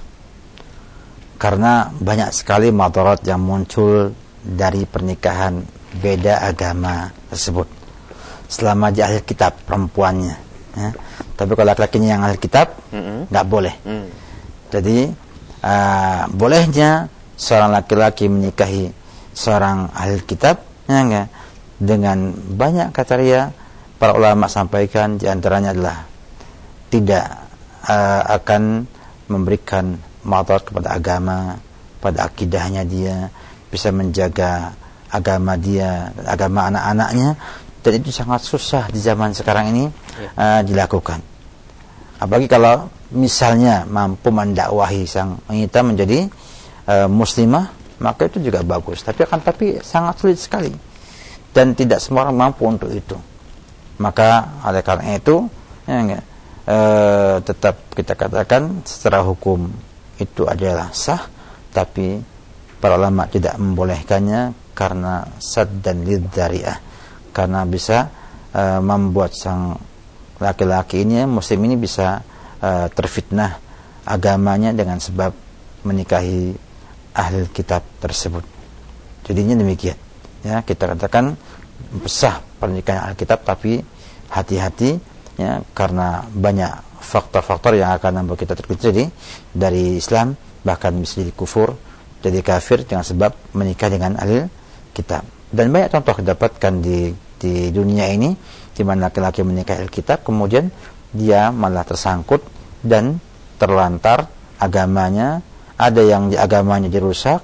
S1: karena banyak sekali madarat yang muncul dari pernikahan beda agama tersebut. Selama dia ahli kitab perempuannya ya. Tapi kalau laki-lakinya yang ahli kitab nggak mm-hmm. boleh. mm. Jadi uh, bolehnya seorang laki-laki menikahi seorang ahli kitab ya, enggak? Dengan banyak kriteria para ulama sampaikan, di antaranya adalah tidak uh, akan memberikan madarat kepada agama, pada akidahnya dia, bisa menjaga agama dia, agama anak-anaknya. Dan itu sangat susah di zaman sekarang ini ya. uh, dilakukan. Apalagi kalau misalnya mampu mendakwahi sang wanita menjadi uh, muslimah, maka itu juga bagus. Tapi akan tapi sangat sulit sekali dan tidak semua orang mampu untuk itu. Maka oleh karena itu ya enggak, uh, tetap kita katakan secara hukum itu adalah sah, tapi para ulama tidak membolehkannya karena sad dan lidzari'ah, karena bisa uh, membuat sang laki-laki ini, muslim ini bisa uh, terfitnah agamanya dengan sebab menikahi ahli kitab tersebut. Jadinya demikian. Ya, kita katakan sah pernikahan ahli kitab, tapi hati-hati ya, karena banyak faktor-faktor yang akan membuat kita terkecuali dari Islam, bahkan bisa jadi kufur, jadi kafir dengan sebab menikah dengan ahli kitab. Dan banyak contoh didapatkan di di dunia ini di mana laki-laki menikah ahli kitab, kemudian dia malah tersangkut dan terlantar agamanya, ada yang agamanya dirusak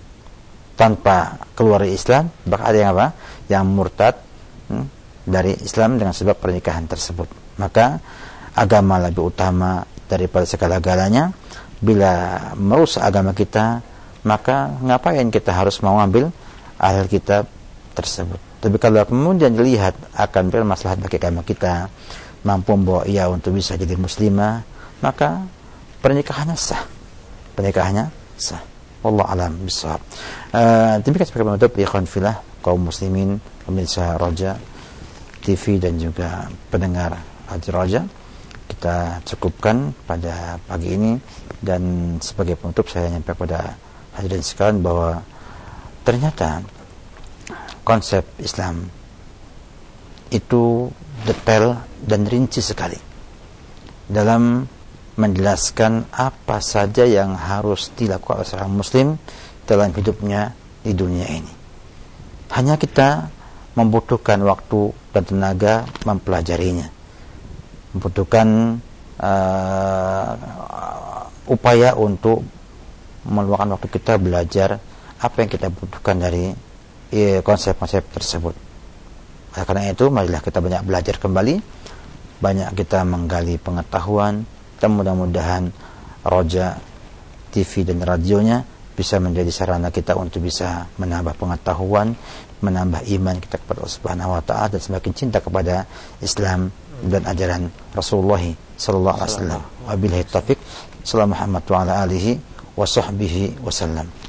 S1: tanpa keluar dari Islam, bahkan ada yang apa? Yang murtad hmm, dari Islam dengan sebab pernikahan tersebut. Maka agama lebih utama daripada segala-galanya. Bila merusak agama kita, maka ngapain kita harus mau ambil ahli kitab tersebut? Tapi kalau kemudian dilihat akan bermaslahat bagi agama kita, mampu membawa ia untuk bisa jadi muslimah, maka pernikahannya sah. Pernikahannya sah. Wallahu a'lam bishawab. Uh, demikian sebagai penutup ikhwan fillah kaum muslimin, pemirsa Roja T V dan juga pendengar Hati Roja. Kita cukupkan pada pagi ini, dan sebagai penutup saya nyampaikan pada hadirin sekalian bahwa ternyata konsep Islam itu detail dan rinci sekali dalam menjelaskan apa saja yang harus dilakukan oleh seorang muslim dalam hidupnya di dunia ini. Hanya kita membutuhkan waktu dan tenaga mempelajarinya, membutuhkan uh, upaya untuk meluangkan waktu kita belajar apa yang kita butuhkan dari ya, konsep-konsep tersebut. Karena itu marilah kita banyak belajar kembali, banyak kita menggali pengetahuan, dan mudah-mudahan Roja T V dan radionya bisa menjadi sarana kita untuk bisa menambah pengetahuan, menambah iman kita kepada Allah Subhanahu wa taala, dan semakin cinta kepada Islam dan ajaran Rasulullah sallallahu alaihi wasallam. Wabillahi taufik. Sallallahu Muhammad wa ala alihi wa sahbihi wasallam.